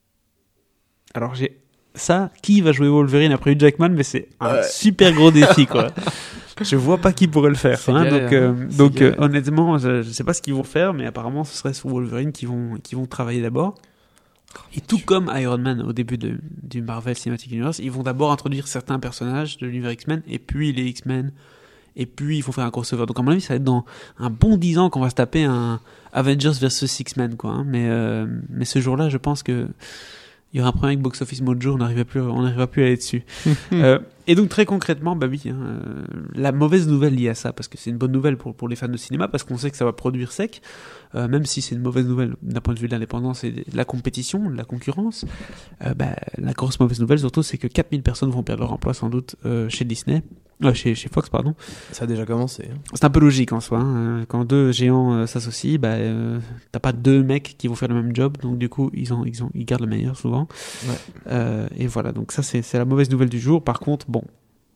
Alors, j'ai ça. Qui va jouer Wolverine après Hugh Jackman? Mais c'est un Ouais. super gros défi, quoi. Je vois pas qui pourrait le faire. C'est Hein, galère, donc, euh, hein. C'est donc euh, galère. honnêtement, je, je sais pas ce qu'ils vont faire, mais apparemment, ce serait sur Wolverine qu'ils vont, qu'ils vont travailler d'abord. Et tout comme Iron Man au début de, du Marvel Cinematic Universe, ils vont d'abord introduire certains personnages de l'univers X-Men, et puis les X-Men, et puis il faut faire un crossover. Donc à mon avis, ça va être dans un bon dix ans qu'on va se taper un Avengers versus X-Men, quoi. Hein. Mais, euh, mais ce jour-là, je pense que il y aura un problème avec Box Office Mojo, on n'arrivera plus, on n'arrivera plus à aller dessus. euh, et donc très concrètement, bah oui, hein, euh, la mauvaise nouvelle liée à ça, parce que c'est une bonne nouvelle pour, pour les fans de cinéma, parce qu'on sait que ça va produire sec, euh, même si c'est une mauvaise nouvelle d'un point de vue de l'indépendance et de la compétition, de la concurrence, euh, bah, la grosse mauvaise nouvelle surtout, c'est que quatre mille personnes vont perdre leur emploi sans doute euh, chez Disney, euh, chez, chez Fox, pardon. Ça a déjà commencé. Hein. C'est un peu logique en soi. Hein. Quand deux géants euh, s'associent, bah, euh, t'as pas deux mecs qui vont faire le même job, donc du coup ils, ont, ils, ont, ils gardent le meilleur souvent. Ouais. Euh, et voilà, donc ça c'est, c'est la mauvaise nouvelle du jour. Par contre, bon,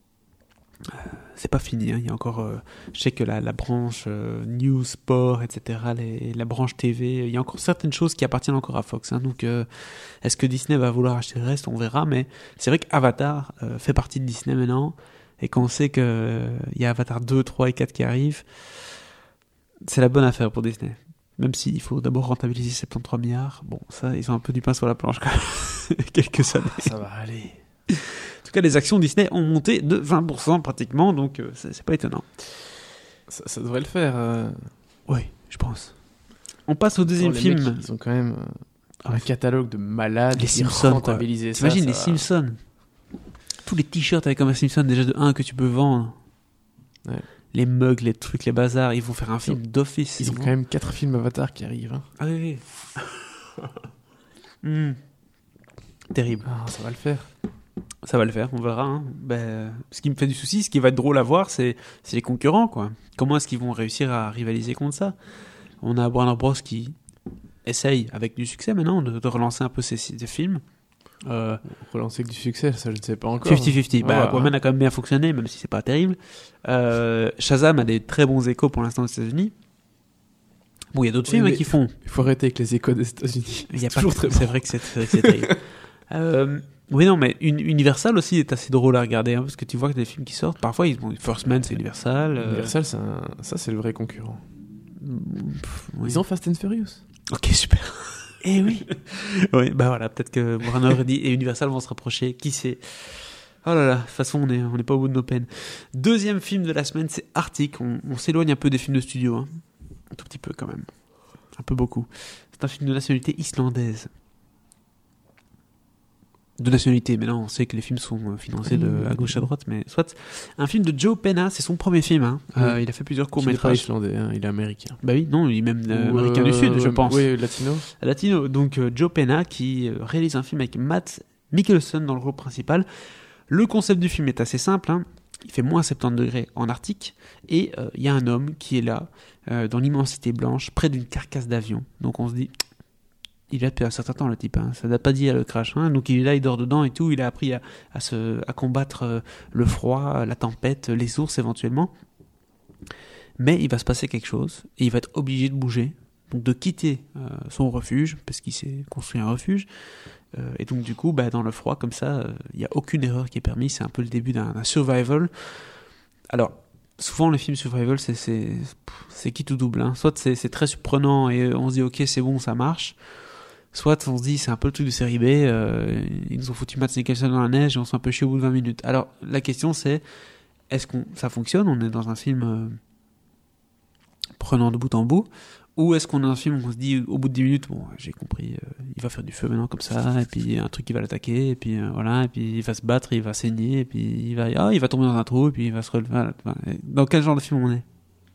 euh, c'est pas fini. Hein. Il y a encore, euh, je sais que la, la branche euh, news, sport, et cetera, les, la branche T V, il y a encore certaines choses qui appartiennent encore à Fox. Hein. Donc, euh, est-ce que Disney va vouloir acheter le reste? On verra. Mais c'est vrai qu'Avatar euh, fait partie de Disney maintenant. Et quand on sait qu'il euh, y a Avatar deux, trois et quatre qui arrivent, c'est la bonne affaire pour Disney. Même s'il faut d'abord rentabiliser soixante-treize milliards. Bon, ça, ils ont un peu du pain sur la planche quand même. Quelques années. Ça va aller. En tout cas, les actions Disney ont monté de vingt pour cent pratiquement, donc euh, c'est, c'est pas étonnant. Ça, ça devrait le faire. Euh... Oui, je pense. On passe au deuxième les film. mecs, ils ont quand même euh, Ah, un catalogue de malades. les Ils Simpsons, rentabiliser ça. T'imagines ça les va. Simpsons? Tous les t-shirts avec un Simpson, déjà de un que tu peux vendre. Ouais. Les mugs, les trucs, les bazars, ils vont faire un film d'office. Ils ont vont- quand même quatre films Avatar qui arrivent. Hein. Ah oui, oui. Hmm. Terrible. Ah, ça va le faire. Ça va le faire, on verra. Hein. Ben, ce qui me fait du souci, ce qui va être drôle à voir, c'est, c'est les concurrents, quoi. Comment est-ce qu'ils vont réussir à rivaliser contre ça? On a Warner Bros qui essaye, avec du succès maintenant, de, de relancer un peu ces, ces films. Euh, Relancer que du succès, ça je ne sais pas encore. cinquante cinquante. Bah, Voilà. Aquaman a quand même bien fonctionné, même si c'est pas terrible. Euh, Shazam a des très bons échos pour l'instant aux États-Unis. Bon, il y a d'autres Oui, films hein, mais- qui font. Il faut arrêter avec les échos des États-Unis. Il y a C'est pas toujours que- très c'est bon. vrai que c'est, c'est, c'est terrible. Euh, Oui, non, mais une, Universal aussi est assez drôle à regarder, hein, parce que tu vois que des films qui sortent, parfois, ils ont First Man, c'est Universal. Euh... Universal, c'est un... ça, c'est le vrai concurrent. Pff, oui. Ils ont Fast and Furious. Ok, super. Eh oui. Oui, bah voilà, peut-être que Warner et Universal vont se rapprocher, qui sait. Oh là là, de toute façon, on n'est on est pas au bout de nos peines. Deuxième film de la semaine, c'est Arctic. On, on s'éloigne un peu des films de studio, hein. Un tout petit peu quand même. Un peu beaucoup. C'est un film de nationalité islandaise. De nationalité, mais là on sait que les films sont financés de, à gauche à droite, mais soit. Un film de Joe Penna, c'est son premier film. Hein. Oui. Euh, il a fait plusieurs Il n'est pas courts-métrages. islandais, hein, il est américain. Bah oui, non, il est même euh, Ou, américain euh, du Sud, je pense. Oui, latino. Latino. Donc euh, Joe Penna qui euh, réalise un film avec Matt Mikkelsen dans le rôle principal. Le concept du film est assez simple. Hein. Il fait moins soixante-dix degrés en Arctique et il euh, y a un homme qui est là, euh, dans l'immensité blanche, près d'une carcasse d'avion. Donc on se dit, il est là depuis un certain temps le type, hein. Ça date pas d'hier le crash. Hein. Donc il est là, il dort dedans et tout. Il a appris à, à, se, à combattre euh, le froid, la tempête, les ours éventuellement. Mais il va se passer quelque chose et il va être obligé de bouger, donc de quitter euh, son refuge parce qu'il s'est construit un refuge. Euh, et donc du coup, bah, dans le froid comme ça, il n'y a aucune erreur qui est permise. C'est un peu le début d'un, d'un survival. Alors souvent les films survival, c'est c'est c'est qui tout double. Hein. Soit c'est c'est très surprenant et on se dit ok c'est bon ça marche. Soit on se dit c'est un peu le truc de série B. Euh, ils nous ont foutu Matt Nicholson dans la neige et on s'est un peu chier au bout de vingt minutes. Alors la question c'est est-ce que ça fonctionne? On est dans un film euh, prenant de bout en bout. Ou est-ce qu'on est dans un film où on se dit au bout de dix minutes, bon, j'ai compris, euh, il va faire du feu maintenant comme ça, et puis un truc qui va l'attaquer, et puis euh, voilà, et puis il va se battre, il va saigner, et puis il va, ah, il va tomber dans un trou, et puis il va se relever. Voilà. Dans quel genre de film on est?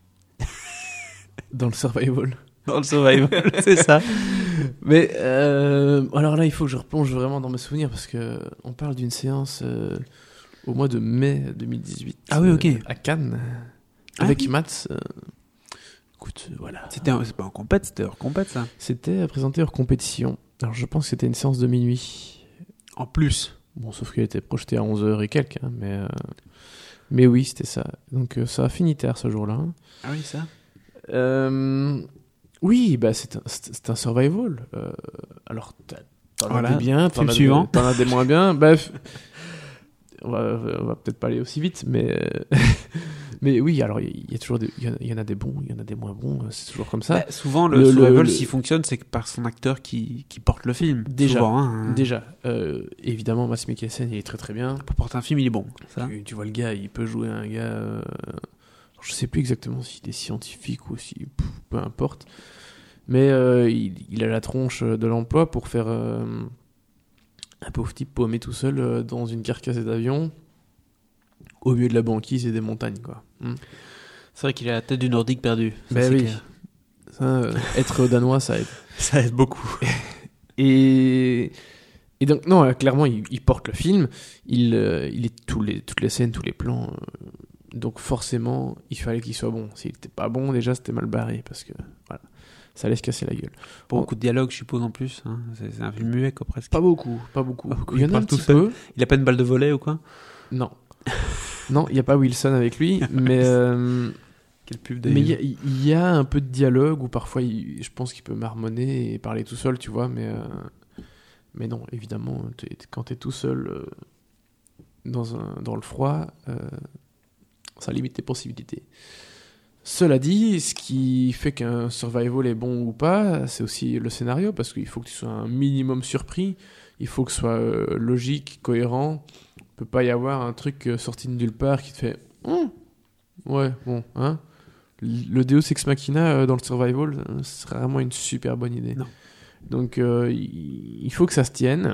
Dans le survival. Dans le survival, c'est ça. Mais euh, alors là, il faut que je replonge vraiment dans mes souvenirs parce que on parle d'une séance euh, au mois de mai deux mille dix-huit. Ah oui, ok. Euh, à Cannes, Ah avec oui. Mats. Euh, écoute, voilà. C'était un- c'est pas en compète, c'était hors compète ça. C'était présenté hors compétition. Alors je pense que c'était une séance de minuit. En plus. Bon, sauf qu'elle était projetée à onze heures et quelques, hein, mais, euh, mais oui, c'était ça. Donc euh, ça a fini tard ce jour-là. Ah oui, ça. Euh, oui, bah c'est un, c'est c'est un survival. Euh, alors, t'as- t'en Voilà. as des bien, t'en Film as, suivant. des, t'en as des moins bien. Bref, on va, on va peut-être pas aller aussi vite, mais, euh, mais oui, alors il y, y a toujours des, il y, en a- il y en a des bons, il y en a des moins bons, c'est toujours comme ça. Bah, souvent, le, Le- le- survival, le- s'il fonctionne, c'est que par son acteur qui, qui porte le film. Déjà, Souvent, hein. Déjà, euh, évidemment, Mads Mikkelsen, il est très très bien. Pour porter un film, il est bon. Ça. Tu, tu vois le gars, il peut jouer un gars. Euh, je sais plus exactement s'il est scientifique ou si. Pff, peu importe. Mais euh, il, il a la tronche de l'emploi pour faire euh, un pauvre type paumé tout seul euh, dans une carcasse d'avion au milieu de la banquise et des montagnes, quoi. Hmm. C'est vrai qu'il a la tête du Nordique perdu. Ça, Ben c'est oui. clair. Ça, euh, être danois, ça aide. Ça aide beaucoup. Et, et donc, non, euh, clairement, il, il porte le film. Il, euh, il est tous les, toutes les scènes, tous les plans. euh, donc, forcément, il fallait qu'il soit bon. S'il n'était pas bon, déjà, c'était mal barré. Parce que, voilà, ça allait se casser la gueule. Beaucoup de dialogue, je suppose, en plus. Hein. C'est, c'est un film muet, quoi, presque. Pas beaucoup, pas beaucoup. Pas beaucoup, Il y il en a parle un tout petit seul. peu. Il a pas une balle de volet ou quoi? Non. Non, il n'y a pas Wilson avec lui. mais euh, Quelle pub mais d'ailleurs. il y, a- il y a un peu de dialogue où parfois, il- je pense qu'il peut marmonner et parler tout seul, tu vois. Mais, euh, mais non, évidemment, t'es- quand tu es tout seul euh, dans, un, dans le froid, euh, ça limite tes possibilités. Cela dit, ce qui fait qu'un survival est bon ou pas, c'est aussi le scénario, parce qu'il faut que tu sois un minimum surpris, il faut que ce soit euh, logique, cohérent. Il peut pas y avoir un truc euh, sorti de nulle part qui te fait Hum, ouais, bon, hein. Le Deus Ex Machina euh, dans le survival, euh, ce serait vraiment une super bonne idée. Non. Donc, euh, il il faut que ça se tienne.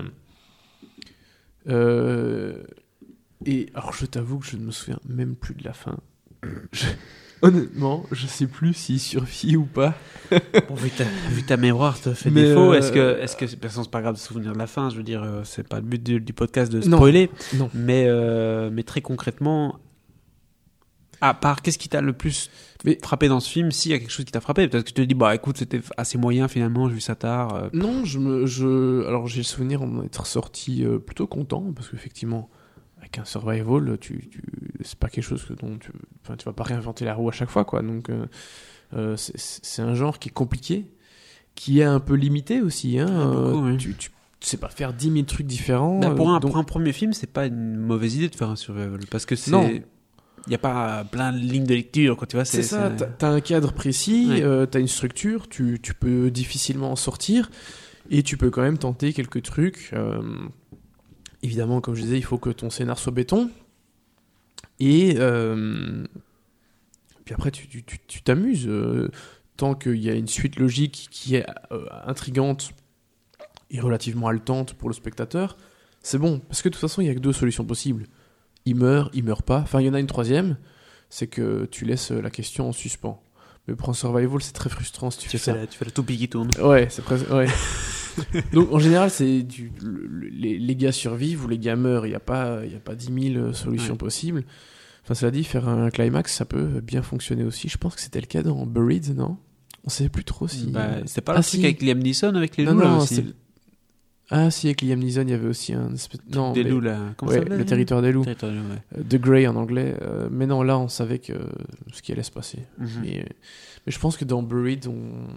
Euh, et alors, je t'avoue que je ne me souviens même plus de la fin. Je- Honnêtement, je sais plus s'il survit ou pas. Bon, vu, ta, vu ta mémoire te fait Mais, défaut, euh, est-ce que, est-ce que, de toute façon, c'est pas grave de se souvenir de la fin, je veux dire, euh, c'est pas le but du, du podcast de Non. spoiler, Non. mais, euh, mais très concrètement, à part, qu'est-ce qui t'a le plus Mais- frappé dans ce film, s'il y a quelque chose qui t'a frappé, peut-être que tu te dis, bah écoute, c'était assez moyen finalement, j'ai vu ça tard. euh, Non, je me, je, alors j'ai le souvenir d'en être ressorti euh, plutôt content parce qu'effectivement, avec un survival, tu, tu, c'est pas quelque chose que dont tu, enfin, tu vas pas réinventer la roue à chaque fois, quoi. Donc, euh, euh, c'est, c'est un genre qui est compliqué, qui est un peu limité aussi. Hein. Ah, beaucoup, Euh, oui. tu, tu, tu sais pas faire dix mille trucs différents. Bah, pour, un, euh, donc... pour un premier film, c'est pas une mauvaise idée de faire un survival. Parce que c'est. Non. Il n'y a pas plein de lignes de lecture, quoi, tu vois. C'est, c'est ça, c'est... t'as, t'as un cadre précis, Ouais. euh, t'as une structure, tu, tu peux difficilement en sortir, et tu peux quand même tenter quelques trucs. Euh, évidemment, comme je disais, il faut que ton scénar soit béton. Et euh, puis après, tu, tu, tu, tu t'amuses. Euh, tant qu'il y a une suite logique qui est euh, intrigante et relativement haletante pour le spectateur, c'est bon. Parce que de toute façon, il n'y a que deux solutions possibles. Il meurt, il meurt pas. Enfin, il y en a une troisième, c'est que tu laisses la question en suspens. Mais pour un survival, c'est très frustrant si tu, Tu fais fais, ça. la, tu fais la toupie qui tourne. Ouais, c'est presque. Ouais. Donc en général, c'est du, le- le- les, les gars survivent ou les gars meurent. Il n'y a pas, il y a pas dix mille solutions Ouais. possibles. Enfin, cela dit, faire un climax, ça peut bien fonctionner aussi. Je pense que c'était le cas dans Buried, non? On savait plus trop si. Bah, euh, c'était pas ah, le truc si. avec Liam Neeson, avec les Non, loups, là non, aussi. c'est- Ah si, avec Liam Neeson, il y avait aussi un espèce... non, Des mais- loups, là. Comment ouais, ça s'appelle le territoire des loups. Territoire des loups, ouais. Euh, The Grey en anglais. Euh, mais non, là, on savait que ce qui allait se passer. Mhm. Mais, mais je pense que dans Buried, on...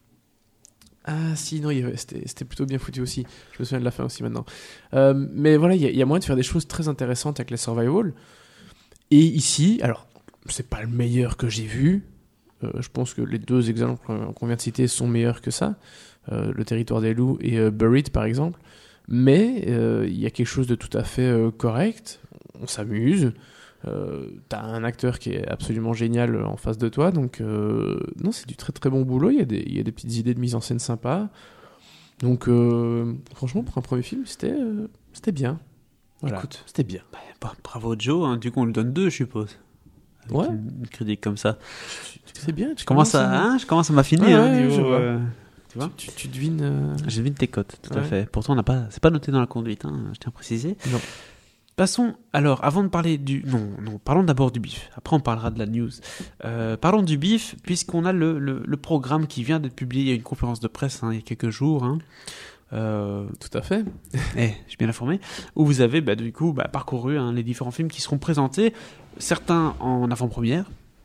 Ah si, non, il y avait- c'était, c'était plutôt bien foutu aussi. Je me souviens de la fin aussi maintenant. Euh, mais voilà, il y, a- il y a moyen de faire des choses très intéressantes avec les survival. Et ici, alors, c'est pas le meilleur que j'ai vu. Euh, je pense que les deux exemples qu'on vient de citer sont meilleurs que ça. Euh, le territoire des loups et euh, Buried, par exemple. Mais euh, il y a quelque chose de tout à fait euh, correct. On s'amuse. Euh, t'as un acteur qui est absolument génial en face de toi, donc euh, non, c'est du très très bon boulot. Il y a des, il y a des petites idées de mise en scène sympas. Donc euh, franchement, pour un premier film, c'était, euh, c'était bien. Voilà, Écoute. c'était bien. Bah, bravo Joe, hein. Du coup on lui donne deux, je suppose. Avec Ouais. une, une critique comme ça. C'est bien. Tu Je commence à, hein, je commence à m'affiner. Ouais, hein, ouais, niveau, je vois. euh, tu vois Tu, tu, tu devines. euh, J'ai vu tes cotes, tout à Ouais. fait. Pourtant, on n'a pas, c'est pas noté dans la conduite, hein, je tiens à préciser. Non. Passons, alors, avant de parler du... Non, non, parlons d'abord du bif. Après, on parlera de la news. Euh, parlons du bif, puisqu'on a le, le, le programme qui vient d'être publié. Il y a une conférence de presse, hein, il y a quelques jours. Hein. Euh, Tout à fait. eh, je suis bien informé. Où vous avez, bah, du coup, bah, parcouru hein, les différents films qui seront présentés. Certains en avant-première,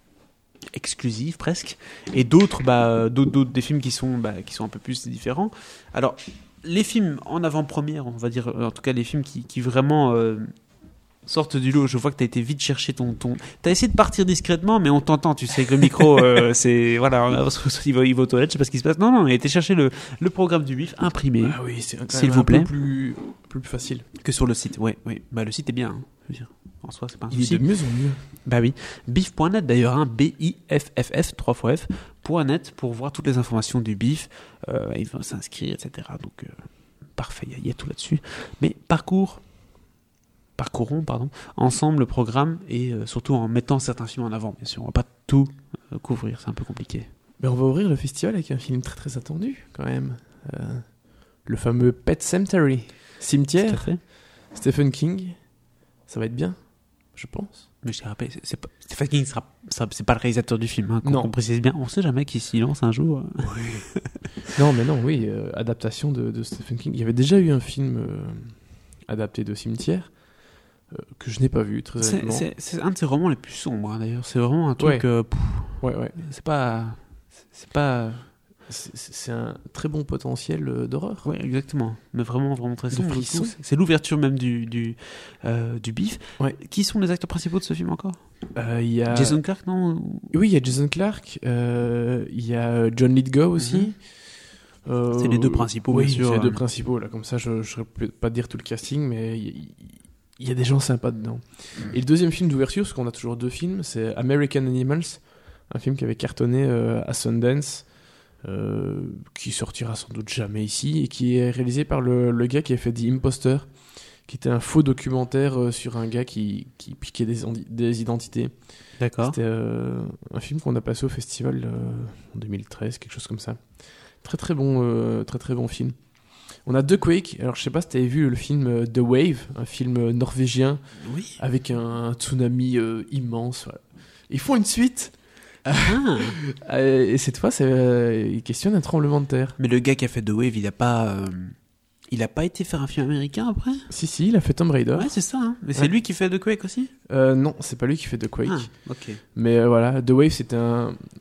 exclusifs presque. Et d'autres, bah, d'autres, d'autres des films qui sont, bah, qui sont un peu plus différents. Alors... Les films en avant-première, on va dire, en tout cas les films qui, qui vraiment euh, sortent du lot, je vois que tu as été vite chercher ton... ton... Tu as essayé de partir discrètement, mais on t'entend, tu sais que le micro, euh, c'est... Voilà, il va, il va aux toilettes, je sais pas ce qui se passe. Non, non, il a été chercher le, le programme du bif imprimé, Ah oui, c'est quand S'il même vous un plaît. peu plus, plus facile. que sur le site. Ouais, ouais. Bah, le site est bien, hein, je veux dire. En soi, c'est pas un Il est souci. de mieux en mieux. Bah oui. bif point net d'ailleurs, hein, B I F F F, trois fois F, point net, pour voir toutes les informations du bif. Euh, il va s'inscrire, et cetera. Donc... Euh... Parfait, il y, y a tout là-dessus. Mais parcours, parcourons pardon, ensemble le programme et euh, surtout en mettant certains films en avant, bien sûr. On va pas tout euh, couvrir, c'est un peu compliqué. Mais on va ouvrir le festival avec un film très très attendu, quand même. Euh, le fameux Pet Sematary. Tout à Cimetière, fait. Stephen King. Ça va être bien, je pense. Mais je te rappelle, c'est, c'est pas, Stephen King sera, sera- c'est pas le réalisateur du film, hein, qu'on, Non. qu'on précise bien. On sait jamais qui s'y lance un jour. Non, mais non, oui, euh, adaptation de, de Stephen King. Il y avait déjà eu un film euh, adapté de Cimetière euh, que je n'ai pas vu, très C'est, honnêtement. c'est, c'est un de ses romans les plus sombres, hein, d'ailleurs. C'est vraiment un truc. Ouais. euh, pff, Ouais, ouais. c'est pas. C'est pas. C'est, c'est- c'est un très bon potentiel euh, d'horreur. Ouais, exactement. Mais vraiment, vraiment très De sombre. du frisson. coup. C'est, c'est l'ouverture même du, du, euh, du bif. Ouais. Qui sont les acteurs principaux de ce film encore Euh, Il y a... Jason Clarke, non Ou- Oui, il y a Jason Clarke, euh, il y a John Lithgow aussi. Mhm. Euh, C'est les deux principaux, oui, bien sûr. c'est les deux hein. principaux. Là, comme ça, je ne saurais pas dire tout le casting, mais il y, il y a des gens sympas dedans. Et le deuxième film d'ouverture, parce qu'on a toujours deux films, c'est American Animals, un film qui avait cartonné euh, à Sundance, euh, qui sortira sans doute jamais ici, et qui est réalisé par le, le gars qui a fait The Imposter, qui était un faux documentaire euh, sur un gars qui, qui piquait des, indi- des identités. D'accord. C'était euh, un film qu'on a passé au festival euh, en deux mille treize, quelque chose comme ça. Très très bon, euh, très très bon film. On a The Quake. Alors je sais pas si tu avais vu le film euh, The Wave, un film euh, norvégien Oui. avec un tsunami euh, immense. Voilà. Ils font une suite. Ah. Euh, et cette fois, c'est euh, il questionne un tremblement de terre. Mais le gars qui a fait The Wave, il a pas. euh, Il a pas été faire un film américain après Si si, il a fait Tomb Raider. Ouais, c'est ça. Hein. Mais c'est Ouais. lui qui fait The Quake aussi Euh, non, c'est pas lui qui fait The Quake. Ah, ok. Mais euh, voilà, The Wave, c'était un,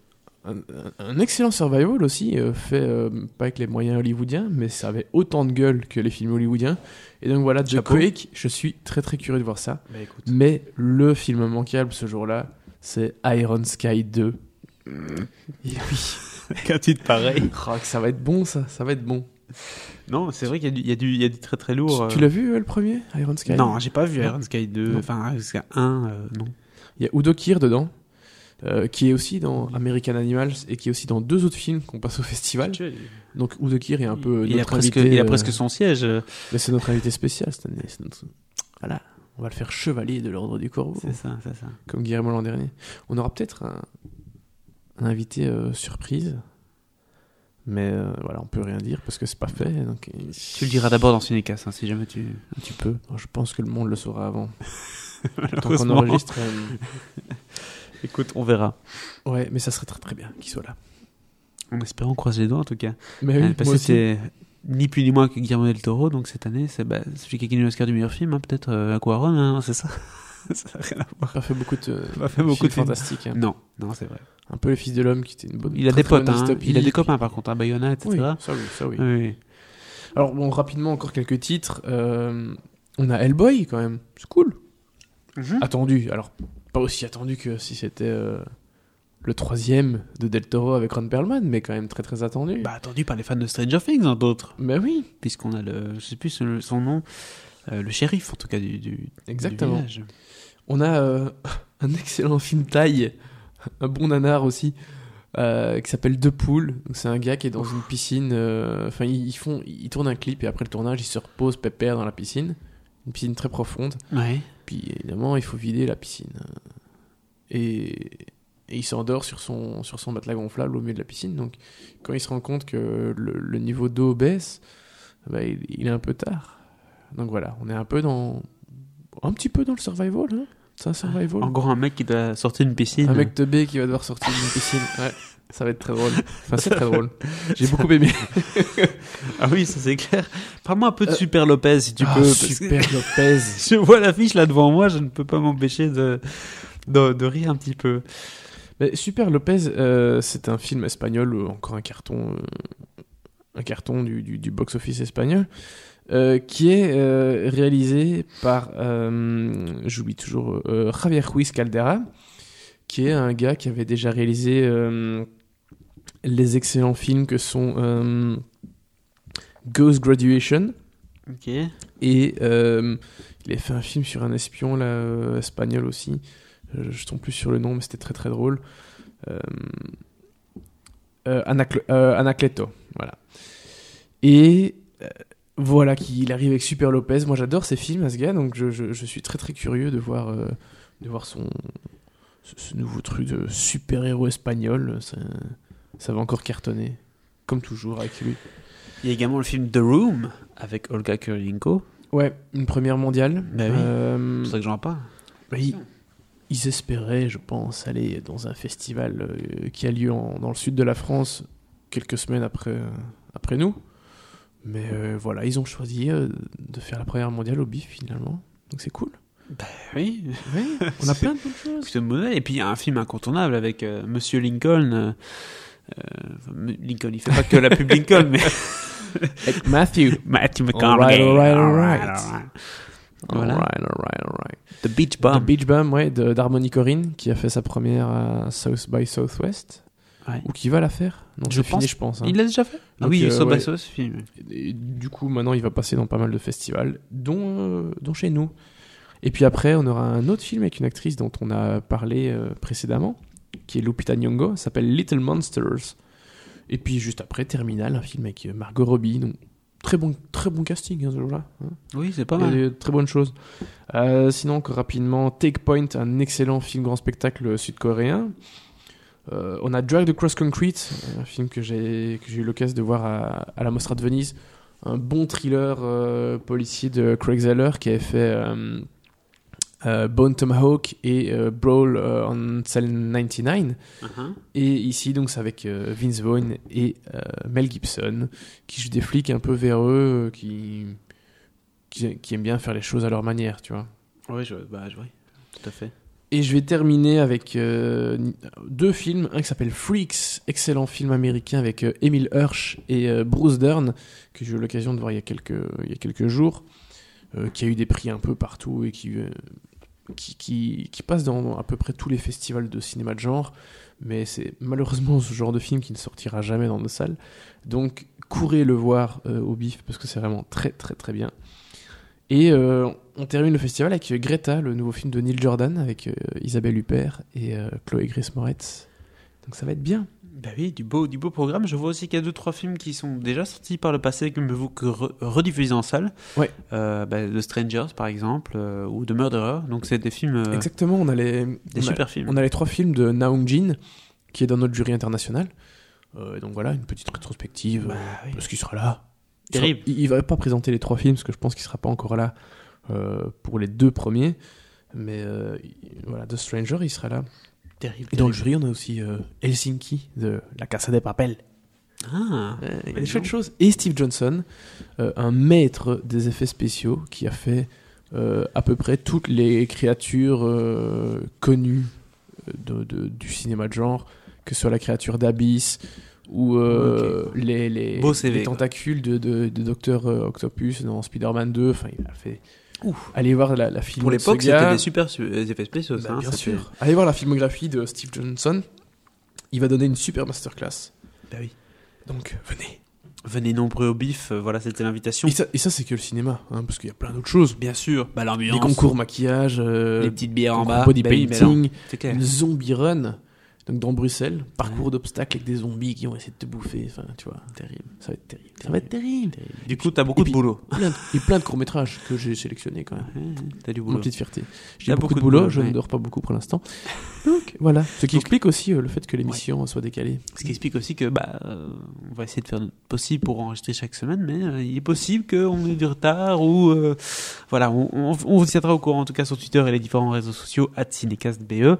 un, un excellent survival aussi, euh, fait euh, pas avec les moyens hollywoodiens, mais ça avait autant de gueule que les films hollywoodiens. Et donc voilà, The Chapeau. Quake, je suis très très curieux de voir ça. Bah écoute. Mais le film manquable ce jour-là, c'est Iron Sky deux. Et oui, Qu'un titre pareil. oh, que ça va être bon ça, ça va être bon. Non, c'est vrai qu'il y a du, il y a du, il y a du très très lourd. Tu, tu l'as vu euh, le premier, Iron Sky? Non, j'ai pas vu Non. Iron Sky deux, Non. enfin Iron Sky un, euh, non. Il y a Udo Kier dedans, euh, qui est aussi dans American Animals et qui est aussi dans deux autres films qu'on passe au festival. Donc Udo Kier est un peu il, a notre presque, invité, il a euh, presque son siège. euh, mais c'est notre invité spécial cette année. C'est notre- Voilà, on va le faire chevalier de l'ordre du Corbeau, C'est ça, c'est ça. comme Guillermo l'an dernier. On aura peut-être un, un invité euh, surprise, mais euh, voilà, on peut rien dire parce que c'est pas fait. Donc, euh, Tu le diras d'abord dans Cinécast, hein, si jamais tu. tu peux. Je pense que le monde le saura avant. Tant qu'on Malheureusement. enregistre. euh, Écoute, on verra. Ouais, mais ça serait très très bien qu'il soit là. En espérant croiser les doigts en tout cas. Mais Euh, oui, parce moi que aussi. c'est ni plus ni moins que Guillermo del Toro, donc cette année, c'est bah, celui qui a gagné l'Oscar du meilleur film, hein, peut-être euh, Aquaron, hein, c'est ça. Ça n'a rien à voir. Pas fait beaucoup de. Pas fait beaucoup de films. fantastiques. hein. Non, non, c'est vrai. Un peu les Fils de l'homme qui était une bonne. Il a très, des très potes, bonne hein. dystopie. Il a des copains par contre, hein, Bayona, et Oui, cetera. ça oui, ça oui. Oui, oui. Alors bon, rapidement encore quelques titres. Euh, on a Hellboy quand même. C'est cool. Mhm. Attendu. Alors pas aussi attendu que si c'était euh, le troisième de Del Toro avec Ron Perlman, mais quand même très très attendu. Bah, attendu par les fans de Stranger Things, hein, d'autres. Bah oui, Puisqu'on a le, je sais plus son, son nom, euh, le shérif en tout cas du, du, exactement. du village. On a euh, un excellent film taille, un bon nanar aussi, euh, qui s'appelle Deux poules. Donc, c'est un gars qui est dans une piscine. euh, Enfin, ils, ils font, ils tournent un clip et après le tournage, ils se reposent pépère dans la piscine, une piscine très profonde. Ouais. Puis évidemment, il faut vider la piscine. Et, et il s'endort sur son sur son matelas gonflable au milieu de la piscine. Donc, quand il se rend compte que le, le niveau d'eau baisse, bah, il, il est un peu tard. Donc voilà, on est un peu dans un petit peu dans le survival. Hein. C'est un survival. En gros, un mec qui doit sortir d'une piscine. Un mec teubé qui va devoir sortir d'une piscine. Ouais, ça va être très drôle. Enfin, c'est très drôle. J'ai beaucoup aimé. Ah oui, ça c'est clair. Parle-moi un peu de Euh, Super Lopez si tu Ah, peux. parce que Super Lopez. Je vois l'affiche là devant moi, je ne peux pas m'empêcher de, de, de rire un petit peu. Mais Super Lopez, euh, c'est un film espagnol, euh, encore un carton, euh, un carton du, du, du box-office espagnol, euh, qui est euh, réalisé par, euh, j'oublie toujours, euh, Javier Ruiz Caldera, qui est un gars qui avait déjà réalisé euh, les excellents films que sont euh, Ghost Graduation, Ok. et euh, il a fait un film sur un espion là, euh, espagnol aussi. Je, je tombe plus sur le nom, mais c'était très très drôle. Euh, euh, Anacl- euh, Anacleto, voilà. Et euh, voilà qu'il arrive avec Super Lopez. Moi j'adore ces films à ce gars, donc je, je, je suis très très curieux de voir, euh, de voir son, ce, ce nouveau truc de super-héros espagnol. Ça, ça va encore cartonner, comme toujours avec lui. Il y a également le film The Room avec Olga Kurylenko. Ouais, une première mondiale. Bah oui. Euh, C'est ça que j'en parle. bah, ils, ils espéraient, je pense, aller dans un festival euh, qui a lieu en- dans le sud de la France quelques semaines après, euh, après nous. Mais euh, voilà, ils ont choisi euh, de faire la première mondiale au B I F finalement. Donc c'est cool. Bah oui. Oui, on a plein de bonnes choses. C'est modèle. Et puis il y a un film incontournable avec euh, Monsieur Lincoln. euh, euh, Lincoln, il fait pas que la pub Lincoln, mais Avec Matthew. Matthew Alright, McConaughey. alright, Alright, alright. alright. Voilà. Alright, alright, alright. The Beach The Bum. Beach Bum, ouais, de- d'Harmony Corrine, qui a fait sa première à South by Southwest. Ouais. Ou qui va la faire. Non, Je c'est fini, pense- je pense. hein. Il l'a déjà fait. Ah Donc, oui, euh, South by ouais. Southwest, film. Et du coup, maintenant, il va passer dans pas mal de festivals, dont, euh, dont chez nous. Et puis après, on aura un autre film avec une actrice dont on a parlé euh, précédemment, qui est Lupita Nyong'o, ça s'appelle Little Monsters. Et puis juste après, Terminal, un film avec euh, Margot Robbie. Donc, très bon, très bon casting, hein, ce jour-là. hein. Oui, c'est pas Il y a mal. de très bonnes choses. Euh, sinon, encore rapidement, Take Point, un excellent film grand spectacle sud-coréen. Euh, on a Drag the Cross Concrete, un film que j'ai, que j'ai eu l'occasion de voir à, à la Mostra de Venise. Un bon thriller euh, policier de Craig Zeller qui avait fait euh, euh, Bone Tomahawk et euh, Brawl euh, on Cell quatre-vingt-dix-neuf. Uh-huh. Et ici, donc, c'est avec euh, Vince Vaughn et euh, Mel Gibson qui jouent des flics un peu véreux, euh, qui, qui, qui aiment bien faire les choses à leur manière, tu vois. Oui, je, bah, je vois. Tout à fait. Et je vais terminer avec euh, deux films. Un qui s'appelle Freaks, excellent film américain avec euh, Emile Hirsch et euh, Bruce Dern, que j'ai eu l'occasion de voir il y a quelques, il y a quelques jours, euh, qui a eu des prix un peu partout et qui, euh, qui, qui, qui passe dans à peu près tous les festivals de cinéma de genre. Mais c'est malheureusement ce genre de film qui ne sortira jamais dans nos salles. Donc courez le voir euh, au bif parce que c'est vraiment très très très bien. Et euh, on termine le festival avec Greta, le nouveau film de Neil Jordan avec euh, Isabelle Huppert et euh, Chloé Grace Moretz. Donc ça va être bien. Bah oui, du beau, du beau programme. Je vois aussi qu'il y a deux trois films qui sont déjà sortis par le passé, que vous que re- rediffusés en salle. Ouais. Euh, bah, The Strangers par exemple, euh, ou The Murderer. Donc c'est des films. Euh, Exactement. On a les des on super a, films. On a les trois films de Naung Jin qui est dans notre jury international. Euh, donc voilà, une petite rétrospective Bah, euh, oui. parce qu'il sera là. Terrible. Il, il va pas présenter les trois films parce que je pense qu'il sera pas encore là euh, pour les deux premiers. Mais euh, il- voilà, The Stranger, il sera là. Terrible. Et dans le jury, on a aussi euh, Helsinki de La Casa de Papel. Ah. Euh, il y a bah, des dis chouettes donc. choses. Et Steve Johnson, euh, un maître des effets spéciaux qui a fait euh, à peu près toutes les créatures euh, connues de, de- du cinéma de genre, que ce soit la créature d'Abyss ou euh, les, les, Beau C V, les quoi. tentacules de, de, de Docteur Octopus dans Spider-Man deux. Enfin, il a fait. Ouf. Allez voir la, la filmographie. Pour l'époque, de ce gars. c'était des super su- euh, effets spéciaux. Bah, ça, hein, bien c'était- sûr. Allez voir la filmographie de Steve Johnson. Il va donner une super masterclass. Bah oui. Donc, venez. Venez nombreux au bif. euh, voilà, c'était l'invitation. Et ça, et ça, c'est que le cinéma, hein, parce qu'il y a plein d'autres choses. Bien sûr. Bah l'ambiance. Les concours maquillage, euh, les petites bières en concours bas. body Bah oui, mais non, painting, c'est clair. une zombie run. Donc dans Bruxelles, parcours Ouais. d'obstacles avec des zombies qui vont essayer de te bouffer. Enfin, tu vois, Terrible. ça va être terrible. Ça va être terrible. Du coup, t'as beaucoup Et puis- de boulot. Plein de- et plein de courts métrages que j'ai sélectionnés quand même. Ouais, t'as du Mon boulot. petite fierté. J'ai T'as beaucoup, beaucoup de de boulot, boulot, je ouais. ne dors pas beaucoup pour l'instant. Donc voilà, ce qui Donc- explique aussi euh, le fait que l'émission soit décalée. Ce qui explique aussi que bah, euh, on va essayer de faire notre possible pour enregistrer chaque semaine, mais euh, il est possible qu'on ait du retard ou euh, voilà, on, on, on vous tiendra au courant en tout cas sur Twitter et les différents réseaux sociaux at cinecastbe.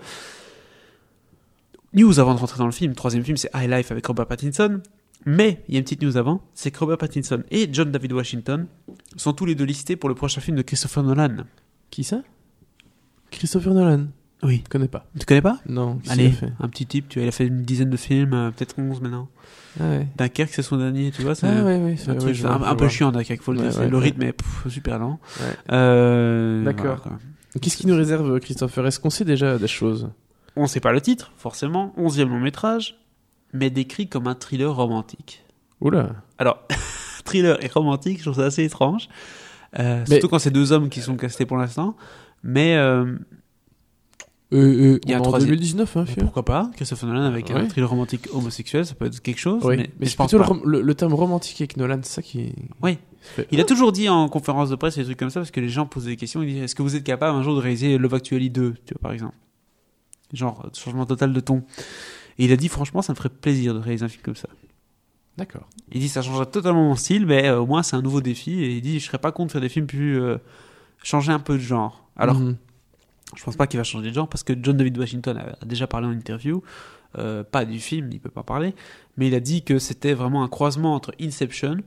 News avant de rentrer dans le film, troisième film c'est High Life avec Robert Pattinson, mais il y a une petite news avant, c'est que Robert Pattinson et John David Washington sont tous les deux listés pour le prochain film de Christopher Nolan. Qui ça? Christopher Nolan. Oui. Je connais pas. Tu connais pas? Non. qu'est-ce Allez, qu'il a fait un petit type, tu vois, il a fait une dizaine de films, euh, peut-être onze maintenant. Ah ouais. Dunkerque c'est son dernier, tu vois, c'est Ah ouais, ouais. c'est- un, ouais, truc, je c'est vois, un, je un peu vois. chiant Dunkerque, faut le Ouais, dire. ouais, le ouais. rythme est pff, super lent. Ouais. Euh, D'accord. voilà, quoi. Qu'est-ce qui nous réserve, Christopher? Est-ce qu'on sait déjà des choses? On sait pas le titre, forcément. Onzième long métrage, mais décrit comme un thriller romantique. Oula. Alors, thriller et romantique, je trouve ça assez étrange. Euh, Mais- surtout quand c'est deux hommes qui sont castés pour l'instant. Mais, euh, Euh, euh, Il y a on un est en troisième. deux mille dix-neuf, hein, mais Fier. pourquoi pas Christopher Nolan avec un Ouais. thriller romantique homosexuel, ça peut être quelque chose. Oui. Mais, Mais, mais je c'est pense plutôt le, pas. rom- le, le terme romantique avec Nolan, c'est ça qui est. Oui. fait- Il a toujours dit en conférence de presse et des trucs comme ça parce que les gens posaient des questions. Il dit est-ce que vous êtes capable un jour de réaliser Love Actually deux, tu vois, par exemple. Genre changement total de ton. Et il a dit franchement ça me ferait plaisir de réaliser un film comme ça. D'accord. Il dit ça changerait totalement mon style, mais euh, au moins c'est un nouveau défi. Et il dit je serais pas contre de faire des films plus euh, changer un peu de genre. Alors Mhm. je pense pas qu'il va changer de genre parce que John David Washington a, a déjà parlé en interview, euh, pas du film, il peut pas parler, mais il a dit que c'était vraiment un croisement entre Inception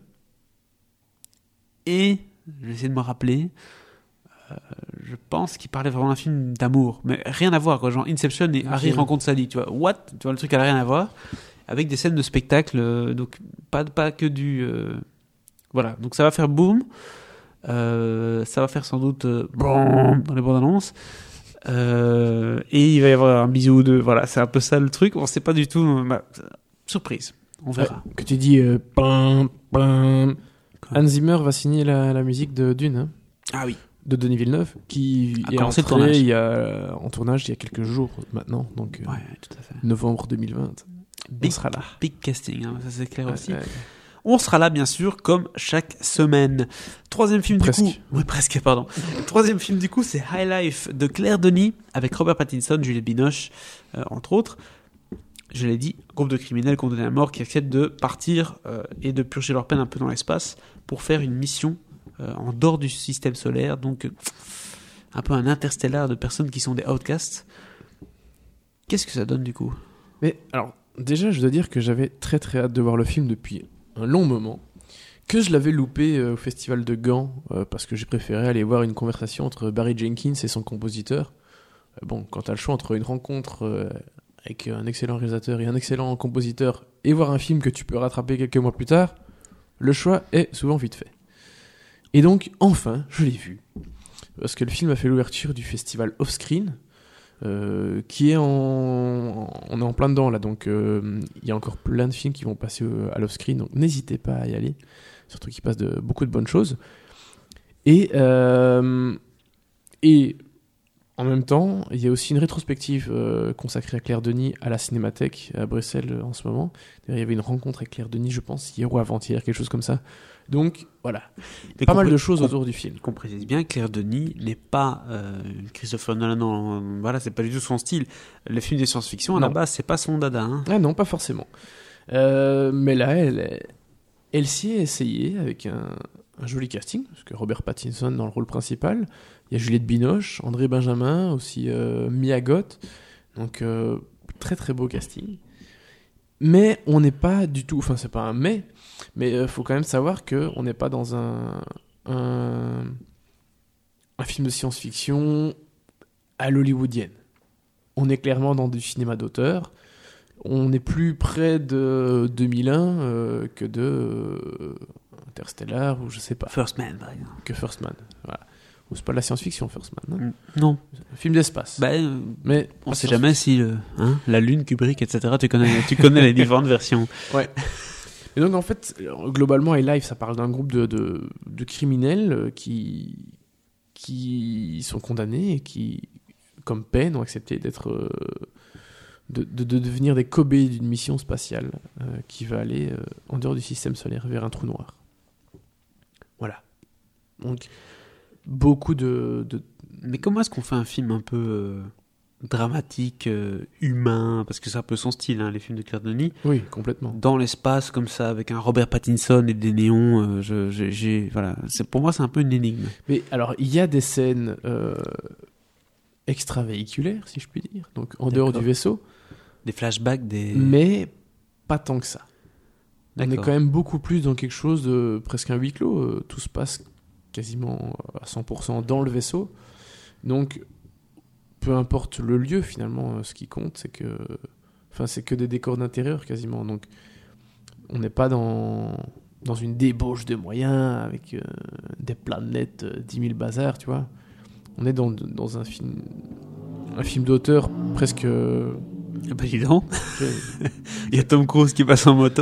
et je vais essayer de me rappeler. euh, je pense qu'il parlait vraiment d'un film d'amour, mais rien à voir quoi. Genre Inception et Ok. Harry rencontre Sally, tu vois. What? Tu vois le truc, elle a rien à voir. Avec des scènes de spectacle, euh, donc pas pas que du euh, voilà. Donc ça va faire boom. Euh, ça va faire sans doute euh, boum dans les bandes annonces. Euh, et il va y avoir un bisou ou deux. Voilà, c'est un peu ça le truc. On sait pas du tout. euh, bah, surprise. On verra. Ouais, que tu dis. Euh, pam, pam. Quoi Hans Zimmer va signer la, la musique de Dune, hein, Ah oui. de Denis Villeneuve, qui A est commencé le entré tournage. il y a, en tournage il y a quelques jours maintenant, donc euh, Ouais, tout à fait. novembre deux mille vingt. Big, On sera là. big casting, hein, ça c'est clair Ouais, aussi. ouais. On sera là bien sûr comme chaque semaine. Troisième film Presque. du coup. Oui, presque, pardon. Troisième film du coup, c'est High Life de Claire Denis avec Robert Pattinson, Juliette Binoche, euh, entre autres. Je l'ai dit, groupe de criminels condamnés à mort qui acceptent de partir euh, et de purger leur peine un peu dans l'espace pour faire une mission euh, en dehors du système solaire, donc euh, un peu un interstellar de personnes qui sont des outcasts. Qu'est-ce que ça donne du coup? Mais alors, déjà, je dois dire que j'avais très très hâte de voir le film depuis un long moment, que je l'avais loupé euh, au festival de Gand, euh, parce que j'ai préféré aller voir une conversation entre Barry Jenkins et son compositeur, bon, quand tu as le choix entre une rencontre euh, avec un excellent réalisateur et un excellent compositeur et voir un film que tu peux rattraper quelques mois plus tard, le choix est souvent vite fait. Et donc, enfin, je l'ai vu. Parce que le film a fait l'ouverture du festival Offscreen, euh, qui est en... On est en plein dedans, là. Donc, il euh, y a encore plein de films qui vont passer à l'Offscreen. Donc, n'hésitez pas à y aller. Surtout qu'il passe de, beaucoup de bonnes choses. Et... Euh, et en même temps, il y a aussi une rétrospective euh, consacrée à Claire Denis à la Cinémathèque à Bruxelles euh, en ce moment. D'ailleurs, il y avait une rencontre avec Claire Denis, je pense, hier ou avant-hier, quelque chose comme ça. Donc, voilà. Mais pas mal pré- de choses qu'on- autour du film. Qu'on précise bien, Claire Denis n'est pas euh, Christopher Nolan. Non, euh, voilà, c'est pas du tout son style. Le film de science-fiction, à la Non. base, c'est pas son dada. Hein. Ah non, pas forcément. Euh, mais là, elle, elle s'y est essayée avec un, un joli casting, parce que Robert Pattinson dans le rôle principal, il y a Juliette Binoche, André Benjamin, aussi euh, Mia Goth, donc euh, très très beau casting. Mais on n'est pas du tout, enfin c'est pas un mais, mais il euh, faut quand même savoir qu'on n'est pas dans un, un, un film de science-fiction à l'hollywoodienne. On est clairement dans du cinéma d'auteur. On est plus près de deux mille un euh, que de euh, Interstellar ou je sais pas. First Man, par exemple. Que First Man. Voilà. Ou c'est pas de la science-fiction, First Man. Hein, Non. un film d'espace. Bah, euh, Mais on en sait science- jamais si le, hein, la Lune, Kubrick, et cetera. Tu connais, tu connais les différentes versions. Ouais. Et donc en fait, globalement, iLife, ça parle d'un groupe de, de, de criminels euh, qui, qui sont condamnés et qui, comme peine, ont accepté d'être, euh, de, de, de devenir des cobayes d'une mission spatiale euh, qui va aller euh, en dehors du système solaire vers un trou noir. Voilà. Donc beaucoup de, de Mais comment est-ce qu'on fait un film un peu euh, dramatique, euh, humain, parce que c'est un peu son style, hein, les films de Claire Denis, oui, complètement. dans l'espace comme ça, avec un Robert Pattinson et des néons, euh, je, j'ai, j'ai- voilà, c'est pour moi c'est un peu une énigme. Mais alors, il y a des scènes euh, extravéhiculaires, si je puis dire, donc en dehors D'accord. du vaisseau, Des flashbacks, des. mais pas tant que ça. On est D'accord. quand même beaucoup plus dans quelque chose de presque un huis clos. euh, Tout se passe quasiment à cent pour cent dans le vaisseau. Donc, peu importe le lieu, finalement, euh, ce qui compte, c'est que, enfin, c'est que des décors d'intérieur quasiment. Donc, on n'est pas dans, dans une débauche de moyens avec euh, des planètes, euh, dix mille bazars, tu vois. On est dans, dans un film, un film d'auteur presque. euh, Ah bah dis donc, il y a Tom Cruise qui passe en moto.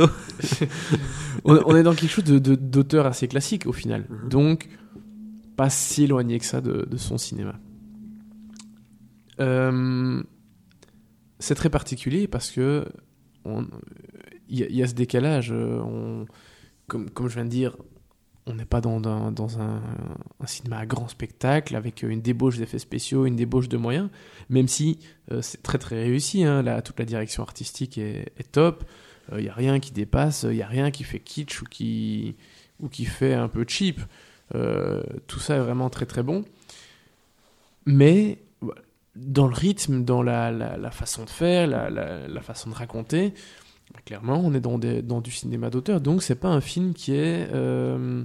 on, on est dans quelque chose de, de- d'auteur assez classique au final. Mhm. Donc, pas si éloigné que ça de, de son cinéma. Euh, c'est très particulier parce que on- il y, a- il y a ce décalage. euh, on- comme, comme je viens de dire, on n'est pas dans, dans, dans un, un cinéma à grand spectacle avec une débauche d'effets spéciaux, une débauche de moyens, même si euh, c'est très très réussi. Hein, là, toute la direction artistique est, est top. Il n'y a rien qui dépasse, il n'y a rien qui fait kitsch ou qui, ou qui fait un peu cheap. Euh, tout ça est vraiment très très bon. Mais voilà, dans le rythme, dans la, la, la façon de faire, la, la, la façon de raconter, clairement, on est dans, des, dans du cinéma d'auteur. Donc, c'est pas un film qui est. euh,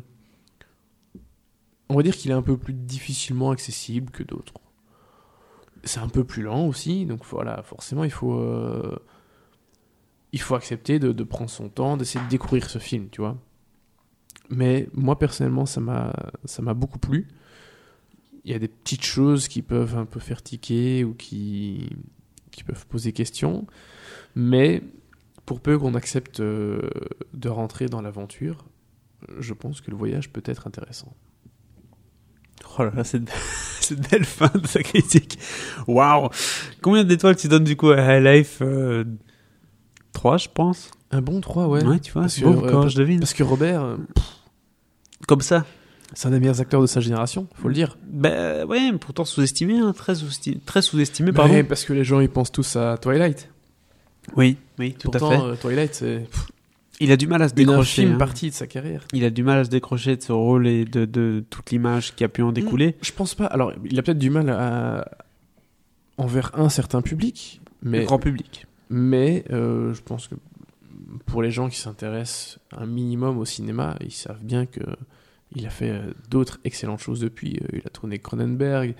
on va dire qu'il est un peu plus difficilement accessible que d'autres. C'est un peu plus lent aussi. Donc, voilà, forcément, il faut. euh, il faut accepter de, de prendre son temps, d'essayer de découvrir ce film, tu vois. Mais moi, personnellement, ça m'a, ça m'a beaucoup plu. Il y a des petites choses qui peuvent un peu faire tiquer ou qui, qui peuvent poser question. Mais pour peu qu'on accepte euh, de rentrer dans l'aventure, je pense que le voyage peut être intéressant. Oh là là, cette, cette belle fin de sa critique. Waouh! Combien d'étoiles tu donnes du coup à High Life euh, trois, je pense. Un bon trois, ouais. Ouais, tu vois, Parce c'est que, beau, euh, quand je devine. Parce que Robert, euh, Comme ça. c'est un des meilleurs acteurs de sa génération, faut le dire. Ben ouais, pourtant sous-estimé, hein, très sous-estimé, très sous-estimé, pardon. Ouais, parce que les gens, ils pensent tous à Twilight. Oui, oui, tout Pourtant, à fait. euh, Twilight, c'est Il a du mal à se une décrocher. infime hein. partie de sa carrière. Il a du mal à se décrocher de ce rôle et de, de toute l'image qui a pu en découler. Je pense pas. Alors, il a peut-être du mal à... envers un certain public, mais, Le grand public. mais euh, je pense que pour les gens qui s'intéressent un minimum au cinéma, ils savent bien que il a fait euh, d'autres excellentes choses depuis. Euh, il a tourné Cronenberg,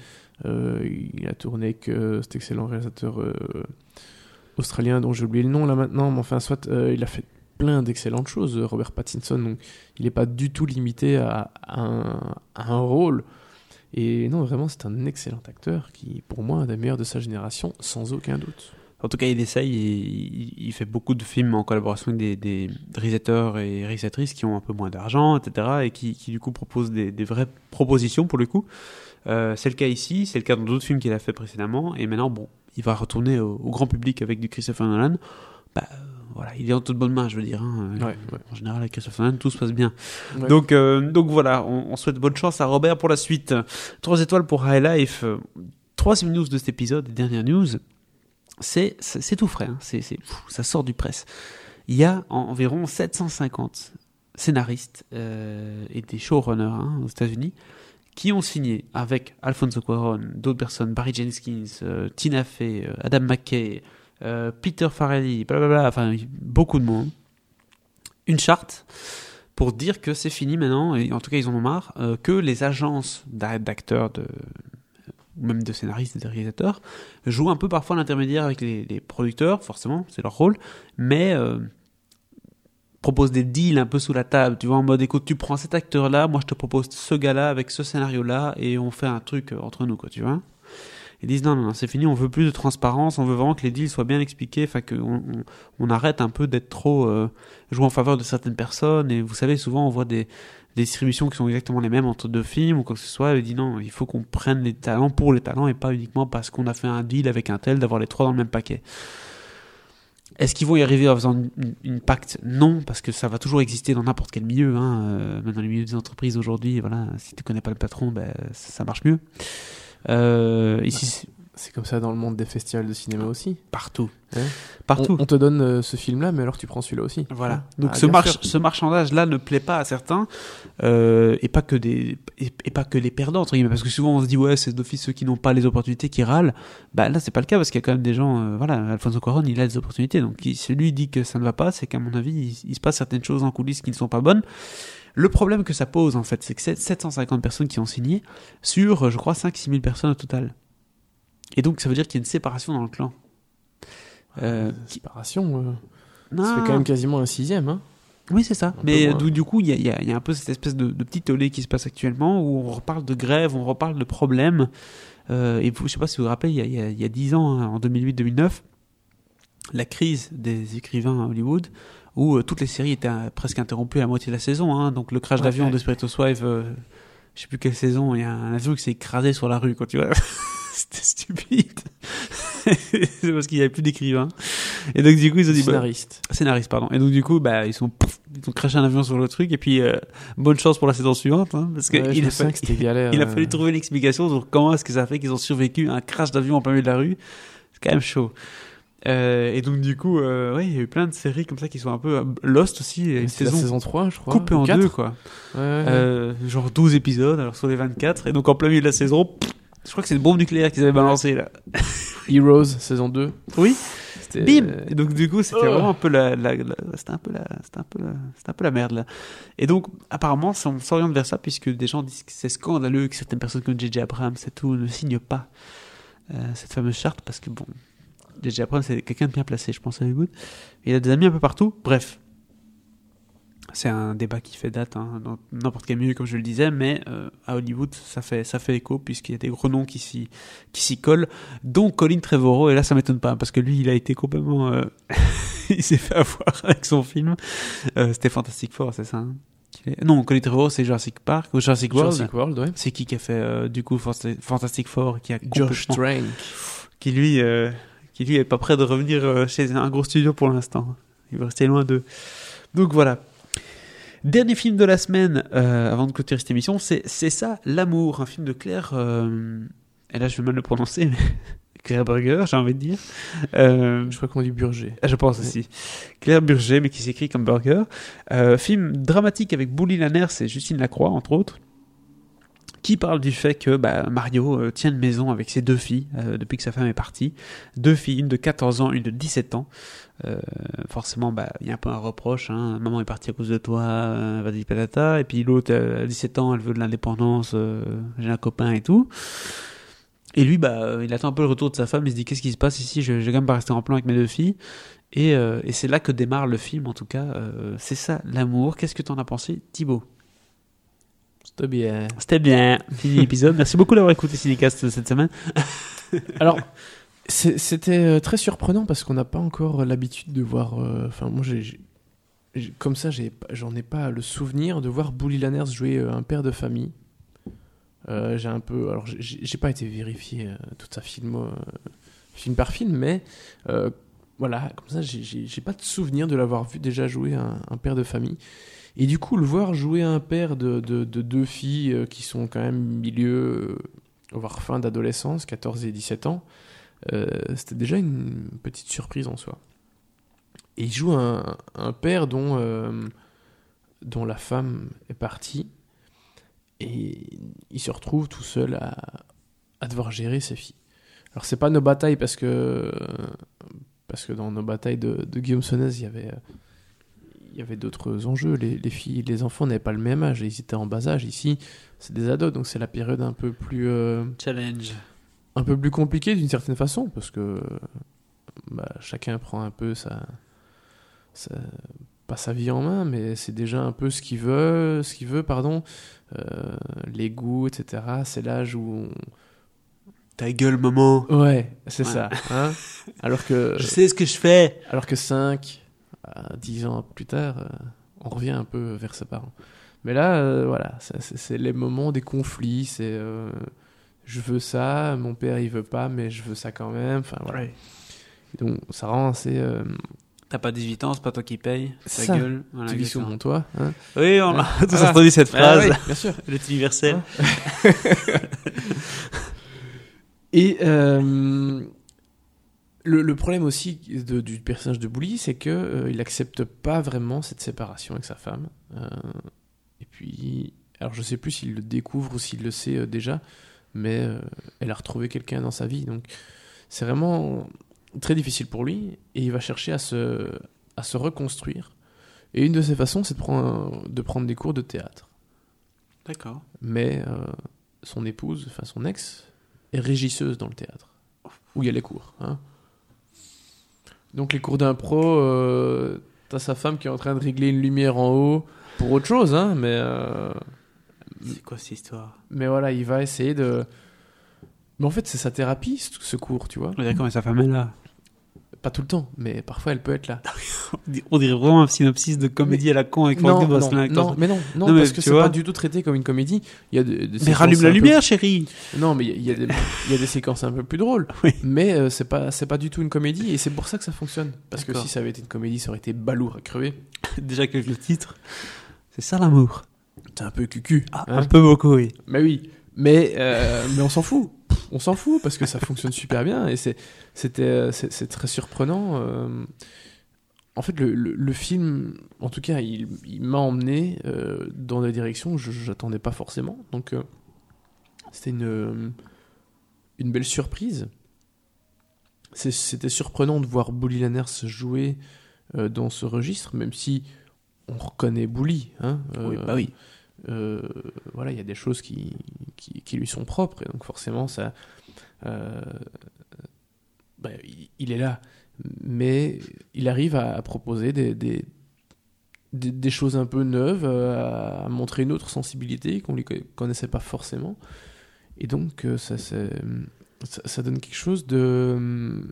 Euh, il a tourné avec euh, cet excellent réalisateur euh, australien dont j'ai oublié le nom là maintenant, mais enfin soit euh, il a fait plein d'excellentes choses, Robert Pattinson, donc il n'est pas du tout limité à, à, un, à un rôle. Et non, vraiment, c'est un excellent acteur qui, pour moi, est un des meilleurs de sa génération, sans aucun doute. En tout cas, il essaye et il, il fait beaucoup de films en collaboration avec des, des réalisateurs et réalisatrices qui ont un peu moins d'argent, et cetera, et qui, qui du coup proposent des, des vraies propositions pour le coup. Euh, c'est le cas ici, c'est le cas dans d'autres films qu'il a fait précédemment, et maintenant, bon, il va retourner au, au grand public avec du Christopher Nolan. Bah, euh, voilà, il est en toute bonne main, je veux dire. Hein. Ouais, ouais. En général, avec Christopher Nolan, tout se passe bien. Ouais. Donc, euh, donc voilà, on, on souhaite bonne chance à Robert pour la suite. Trois étoiles pour High Life. Troisième news de cet épisode, et dernière news. C'est, c'est, c'est tout frais, hein. c'est, c'est, pff, ça sort du presse. Il y a en, environ sept cent cinquante scénaristes euh, et des showrunners hein, aux États-Unis qui ont signé avec Alfonso Cuarón, d'autres personnes, Barry Jenkins, euh, Tina Fey, euh, Adam McKay, euh, Peter Farrelly, blablabla, enfin beaucoup de monde, une charte pour dire que c'est fini maintenant, et en tout cas ils en ont marre, euh, que les agences d'acteurs, de ou même de scénaristes et de réalisateurs, jouent un peu parfois l'intermédiaire avec les, les producteurs, forcément, c'est leur rôle, mais euh, proposent des deals un peu sous la table, tu vois, en mode, écoute, tu prends cet acteur-là, moi je te propose ce gars-là avec ce scénario-là, et on fait un truc entre nous, quoi, tu vois. Ils disent non, non, non, c'est fini, on veut plus de transparence, on veut vraiment que les deals soient bien expliqués, enfin qu'on on, on arrête un peu d'être trop euh, joué en faveur de certaines personnes, et vous savez, souvent on voit des des distributions qui sont exactement les mêmes entre deux films ou quoi que ce soit, et dit non, il faut qu'on prenne les talents pour les talents et pas uniquement parce qu'on a fait un deal avec un tel d'avoir les trois dans le même paquet. Est-ce qu'ils vont y arriver en faisant une, une pacte ? Non, parce que ça va toujours exister dans n'importe quel milieu, hein. Euh, même dans les milieux des entreprises aujourd'hui, voilà, si tu connais pas le patron, ben, ça, ça marche mieux. Euh, ici, c'est... c'est comme ça dans le monde des festivals de cinéma aussi. Partout. Ouais. Partout. On, on te donne euh, ce film-là, mais alors tu prends celui-là aussi. Voilà. Ah, Donc ah, ce, bien march- sûr. ce marchandage-là ne plaît pas à certains, euh, et pas que des, et, et pas que les perdants entre guillemets, parce que souvent on se dit ouais c'est d'office ceux qui n'ont pas les opportunités qui râlent. Bah là c'est pas le cas parce qu'il y a quand même des gens, euh, voilà, Alfonso Cuarón il a des opportunités, donc il, si lui dit que ça ne va pas, c'est qu'à mon avis il, il se passe certaines choses en coulisses qui ne sont pas bonnes. Le problème que ça pose en fait, c'est que c'est sept cent cinquante personnes qui ont signé sur, je crois, cinq à six mille personnes au total. Et donc ça veut dire qu'il y a une séparation dans le clan. Euh, Séparation, euh, non. ça fait quand même quasiment un sixième. Hein. Oui, c'est ça. Un Mais peu moins. du, du coup, il y a, y, a, y a un peu cette espèce de, de petit tollé qui se passe actuellement où on reparle de grève, on reparle de problèmes. Euh, et vous, je sais pas si vous vous rappelez, il y a, y a, y a dix ans, hein, en deux mille huit deux mille neuf, la crise des écrivains à Hollywood, où euh, toutes les séries étaient euh, presque interrompues à la moitié de la saison. Hein. Donc le crash Ouais, d'avion ouais. de Desperate Wives, euh, je sais plus quelle saison, il y a un avion qui s'est écrasé sur la rue, quoi, tu vois. C'était stupide. C'est parce qu'il n'y avait plus d'écrivains. Et donc, du coup, ils ont dit... Scénariste. Bah, scénariste, pardon. Et donc, du coup, bah, ils sont... Pouf, ils ont craché un avion sur le truc. Et puis, euh, bonne chance pour la saison suivante. Hein, parce que Ouais, il, je a sens fallu, que c'était galère. il a euh. fallu trouver l'explication sur comment est-ce que ça fait qu'ils ont survécu à un crash d'avion en plein milieu de la rue. C'est quand même chaud. Euh, et donc, du coup, euh, ouais, il y a eu plein de séries comme ça qui sont un peu... euh, Lost aussi, une C'est saison, la saison trois, je crois. coupée en quatre. deux, quoi. Ouais, ouais. Euh, genre douze épisodes, alors sur les vingt-quatre. Et donc, en plein milieu de la saison... Pff, je crois que c'est une bombe nucléaire qu'ils avaient balancée là. Heroes, saison deux. Oui. C'était... Bim. Et donc du coup, c'était Oh. vraiment un peu la, la, la c'était un peu la, c'était un peu la, c'était un peu la merde là. Et donc apparemment, on s'oriente vers ça puisque des gens disent que c'est scandaleux que certaines personnes comme J J Abrams et tout ne signent pas euh, cette fameuse charte parce que bon, J J Abrams c'est quelqu'un de bien placé, je pense à Hollywood. Il a des amis un peu partout. Bref. C'est un débat qui fait date, hein, dans n'importe quel milieu, comme je le disais, mais euh, à Hollywood, ça fait, ça fait écho, puisqu'il y a des gros noms qui s'y, qui s'y collent, dont Colin Trevorrow, et là, ça m'étonne pas, parce que lui, il a été complètement... Euh... il s'est fait avoir avec son film. Euh, c'était Fantastic Four, c'est ça hein est... Non, Colin Trevorrow, c'est Jurassic Park, ou Jurassic World. Jurassic World, ouais. C'est qui qui a fait, euh, du coup, Fantastic Four, qui a Josh complètement... Trank. Qui, lui, euh, qui, lui, est pas prêt de revenir euh, chez un gros studio pour l'instant. Il va rester loin d'eux. Donc, voilà. Dernier film de la semaine, euh, avant de clôturer cette émission, c'est, c'est ça, L'amour, un film de Claire, euh, et là je vais mal le prononcer, mais Claire Burger, j'ai envie de dire. Euh, Je crois qu'on dit Burger. je pense aussi. Claire Burger, mais qui s'écrit comme Burger. Euh, film dramatique avec Bouli Lanners et Justine Lacroix, entre autres, qui parle du fait que bah, Mario euh, tient une maison avec ses deux filles, euh, depuis que sa femme est partie. Deux filles, une de quatorze ans, une de dix-sept ans. Euh, forcément, bah, il y a un peu un reproche, hein. Maman est partie à cause de toi, euh, vas-y patata. Et puis l'autre, euh, à dix-sept ans, elle veut de l'indépendance, euh, j'ai un copain et tout. Et lui, bah, il attend un peu le retour de sa femme. Il se dit, qu'est-ce qui se passe ici? Je, je vais quand même pas rester en plan avec mes deux filles. Et, euh, et c'est là que démarre le film, en tout cas. Euh, c'est ça, l'amour. Qu'est-ce que t'en as pensé, Thibaut? C'était bien. C'était bien. Fini l'épisode. Merci beaucoup d'avoir écouté Cinécast cette semaine. Alors, c'est- c'était euh, très surprenant parce qu'on n'a pas encore l'habitude de voir. euh, Enfin, moi, j'ai, j'ai- j'ai- comme ça, j'ai, pas- j'en ai pas le souvenir de voir Bully Lanners jouer euh, un père de famille. Euh, j'ai un peu. Alors, j'ai, j'ai j'ai pas été vérifier euh, toute sa filmo, euh, film par film, mais euh, voilà, comme ça, j'ai, j'ai, j'ai pas de souvenir de l'avoir vu déjà jouer un, un père de famille. Et du coup, le voir jouer un père de, de, de deux filles euh, qui sont quand même milieu, euh, voire fin d'adolescence, quatorze et dix-sept ans, euh, c'était déjà une petite surprise en soi. Et il joue un, un père dont, euh, dont la femme est partie, et il se retrouve tout seul à, à devoir gérer ses filles. Alors, c'est pas Nos batailles, parce que, parce que dans Nos batailles de, de Guillaume Sonez, il y avait. euh, il y avait d'autres enjeux. Les, les filles, les enfants n'avaient pas le même âge, ils étaient en bas âge. Ici, c'est des ados, donc c'est la période un peu plus, euh, Challenge. un peu plus compliquée d'une certaine façon, parce que bah, chacun prend un peu sa, sa- pas sa vie en main, mais c'est déjà un peu ce qu'il veut, ce qu'il veut, pardon, euh, les goûts, et cetera. C'est l'âge où, Ta gueule, maman. on- ouais, c'est Ouais. ça. Hein. Alors que, Je sais ce que je fais. alors que cinq à dix ans plus tard, euh, on revient un peu vers ses parents. Mais là, euh, voilà, ça, c'est, c'est les moments des conflits. C'est euh, je veux ça, mon père il veut pas, mais je veux ça quand même. Enfin voilà. Ouais. Et donc ça rend assez. Euh, T'as pas dix-huit ans, c'est pas toi qui paye. Ta Ça. gueule. Voilà, tu vis sous exactement. mon toit. Hein. Oui, on a Hein. tous Voilà. entendu cette Ah phrase. oui, bien sûr. Le universel. Et euh, le, le problème aussi de- du personnage de Bully, c'est que euh, il accepte pas vraiment cette séparation avec sa femme. Euh, et puis, alors je sais plus s'il le découvre ou s'il le sait euh, déjà, mais euh, elle a retrouvé quelqu'un dans sa vie, donc c'est vraiment très difficile pour lui. Et il va chercher à se à se reconstruire. Et une de ses façons, c'est de prendre de prendre des cours de théâtre. D'accord. Mais euh, son épouse, enfin son ex, est régisseuse dans le théâtre, où il y a les cours. Hein. Donc les cours d'impro, euh, t'as sa femme qui est en train de régler une lumière en haut pour autre chose, hein, mais, euh, C'est quoi cette histoire? mais voilà, il va essayer de... Mais en fait, c'est sa thérapie, ce ce cours, tu vois. On dirait comment sa femme est là. Pas tout le temps, mais parfois elle peut être là. On dirait vraiment un synopsis de comédie à la con avec Franck Non, Gosselin. non, non, mais non, non, Non, mais parce que tu c'est vois. pas du tout traité comme une comédie. Il y a de- de Mais séquences rallume la un peu- lumière, chérie. Non, mais il y, a- il y a des- il y a des séquences un peu plus drôles. Oui. Mais euh, c'est pas, c'est pas du tout une comédie, et c'est pour ça que ça fonctionne. Parce que D'accord. si ça avait été une comédie, ça aurait été balourd à crever. Déjà que le titre, c'est ça l'amour. C'est un peu cucu. Ah, hein. un peu beaucoup, oui. Mais oui. Mais, euh, mais on s'en fout. On s'en fout parce que ça fonctionne super bien, et c'est, c'était, euh, c'est, c'est très surprenant. euh. En fait, le, le, le film, en tout cas, il, il m'a emmené euh, dans des directions où je n'attendais pas forcément. Donc, euh, c'était une, euh, une belle surprise. C'est- C'était surprenant de voir Bully Lanners jouer euh, dans ce registre, même si on reconnaît Bully. Hein, Oui, euh, bah oui. euh, voilà, il y a des choses qui, qui, qui lui sont propres, et donc forcément, ça, euh, bah, il, il est là. Mais il arrive à, à proposer des, des, des, des choses un peu neuves, euh, à montrer une autre sensibilité qu'on ne connaissait pas forcément. Et donc, euh, ça, c'est- ça, ça donne quelque chose de,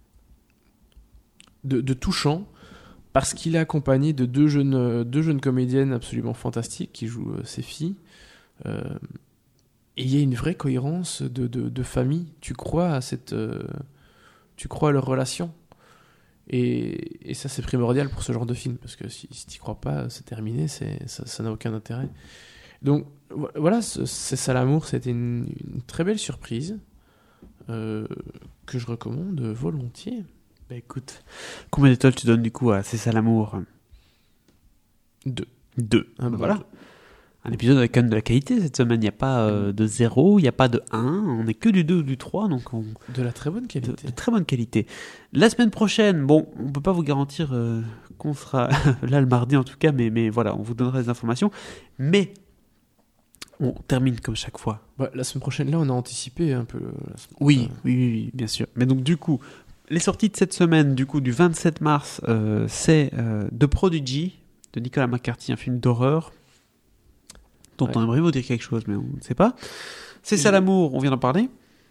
de, de touchant, parce qu'il est accompagné de deux jeunes, euh, deux jeunes comédiennes absolument fantastiques qui jouent euh, ces filles. Euh, et il y a une vraie cohérence de, de, de famille. Tu crois à cette, euh, tu crois à leur relation. Et, et ça, c'est primordial pour ce genre de film, parce que si, si tu n'y crois pas, c'est terminé, c'est, ça, ça n'a aucun intérêt. Donc vo- voilà, ce- c'est ça l'amour, c'était une, une très belle surprise euh, que je recommande volontiers. Bah écoute, combien d'étoiles tu donnes du coup à C'est ça l'amour? Deux. Deux. Un Bah bon voilà. deux. Un épisode avec quand même de la qualité cette semaine. Il n'y a pas euh, de zéro, il n'y a pas de un. On n'est que du deux ou du trois. Donc on... De la très bonne de, qualité. de très bonne qualité. La semaine prochaine, bon, on peut pas vous garantir euh, qu'on sera là le mardi en tout cas, mais, mais voilà, on vous donnera des informations. Mais on termine comme chaque fois Bah, la semaine prochaine, là, on a anticipé un peu. La semaine... Oui, euh... oui, oui, oui, bien sûr. Mais donc, du coup, les sorties de cette semaine, du coup, du vingt-sept mars, euh, c'est euh, The Prodigy de Nicolas McCarthy, un film d'horreur dont ouais. on aimerait vous dire quelque chose, mais on ne sait pas. C'est ça l'amour, on vient d'en parler.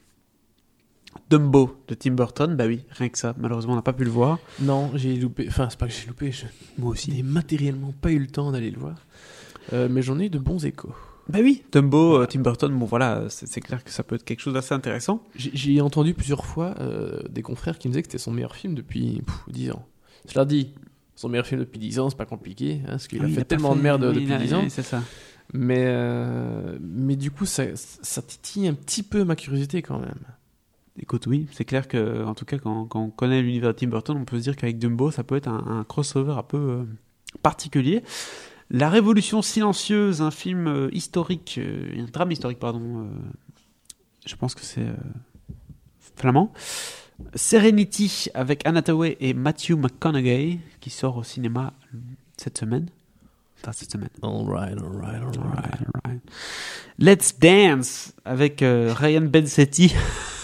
Dumbo de Tim Burton, bah oui, rien que ça. Malheureusement, on n'a pas pu le voir. Non, j'ai loupé. Enfin, c'est pas que j'ai loupé. Je... Moi aussi. J'ai matériellement pas eu le temps d'aller le voir. Euh, mais j'en ai eu de bons échos. Bah oui, Dumbo, euh, Tim Burton, bon voilà, c'est, c'est clair que ça peut être quelque chose d'assez intéressant. J'ai, j'ai entendu plusieurs fois euh, des confrères qui me disaient que c'était son meilleur film depuis pff, dix ans. Je leur dis, son meilleur film depuis dix ans, c'est pas compliqué, hein, parce qu'il oui, a fait a tellement fait, de merde oui, depuis dix ans. Oui, c'est ça. Mais, euh, mais du coup, ça, ça titille un petit peu ma curiosité quand même. Écoute, oui, c'est clair que, en tout cas, quand, quand on connaît l'univers de Tim Burton, on peut se dire qu'avec Dumbo, ça peut être un, un crossover un peu euh, particulier. La Révolution silencieuse, un film euh, historique, euh, un drame historique, pardon. Euh, je pense que c'est euh, flamand. Serenity avec Anna Hathaway et Matthew McConaughey qui sort au cinéma cette semaine. Enfin, cette semaine. All right, all right, all right. All right, all right. Let's Dance avec euh, Ryan Bensetti.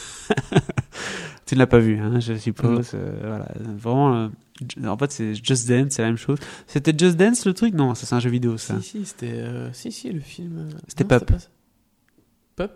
Tu ne l'as pas vu, hein, je suppose. Euh, voilà, vraiment. Euh, en fait, c'est Just Dance, c'est la même chose. C'était Just Dance le truc ? Non, ça c'est un jeu vidéo, ça. Si, si, c'était. Euh, si, si, le film. Step Up. Pup ?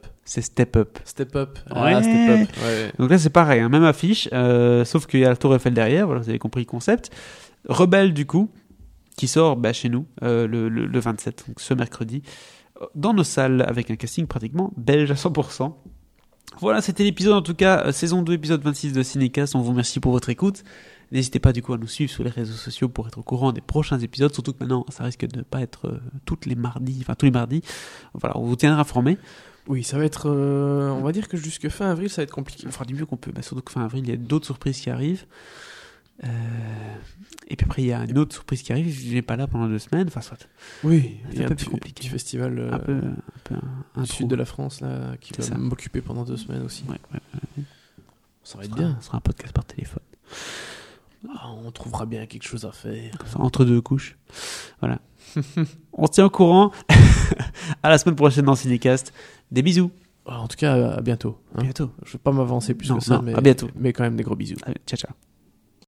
C'est Step Up. Step Up. Ouais. Ah, Step Up. Ouais. Donc là, c'est pareil, hein, même affiche, euh, sauf qu'il y a la Tour Eiffel derrière. Voilà, vous avez compris le concept. Rebelle, du coup, qui sort bah, chez nous euh, le, le, le vingt-sept, donc ce mercredi, dans nos salles, avec un casting pratiquement belge à cent pour cent. Voilà, c'était l'épisode en tout cas, euh, saison deux, épisode vingt-six de Cinécast. On vous remercie pour votre écoute. N'hésitez pas du coup à nous suivre sur les réseaux sociaux pour être au courant des prochains épisodes, surtout que maintenant ça risque de ne pas être euh, toutes les mardis, enfin tous les mardis. Voilà, on vous tiendra informé. Oui, ça va être, euh, on va dire que jusque fin avril ça va être compliqué. On fera du mieux qu'on peut, bah, surtout que fin avril il y a d'autres surprises qui arrivent. Euh... Et puis après il y a une autre surprise qui arrive, je n'ai pas là pendant deux semaines, enfin soit. Oui, c'est un, un peu plus compliqué. Petit festival euh, un peu, un peu un, un du sud de la France là, qui c'est va ça. m'occuper pendant deux semaines aussi. Ouais, ouais, ouais. Ça va être ça bien. Sera, ça sera un podcast par téléphone. Ah, on trouvera bien quelque chose à faire. Entre deux couches. Voilà. On se tient au courant. À la semaine prochaine dans Cinécast. Des bisous. En tout cas, à bientôt. Hein. Bientôt. Je ne vais pas m'avancer plus non, que ça, non, mais, à bientôt. mais quand même des gros bisous. Allez, ciao, ciao.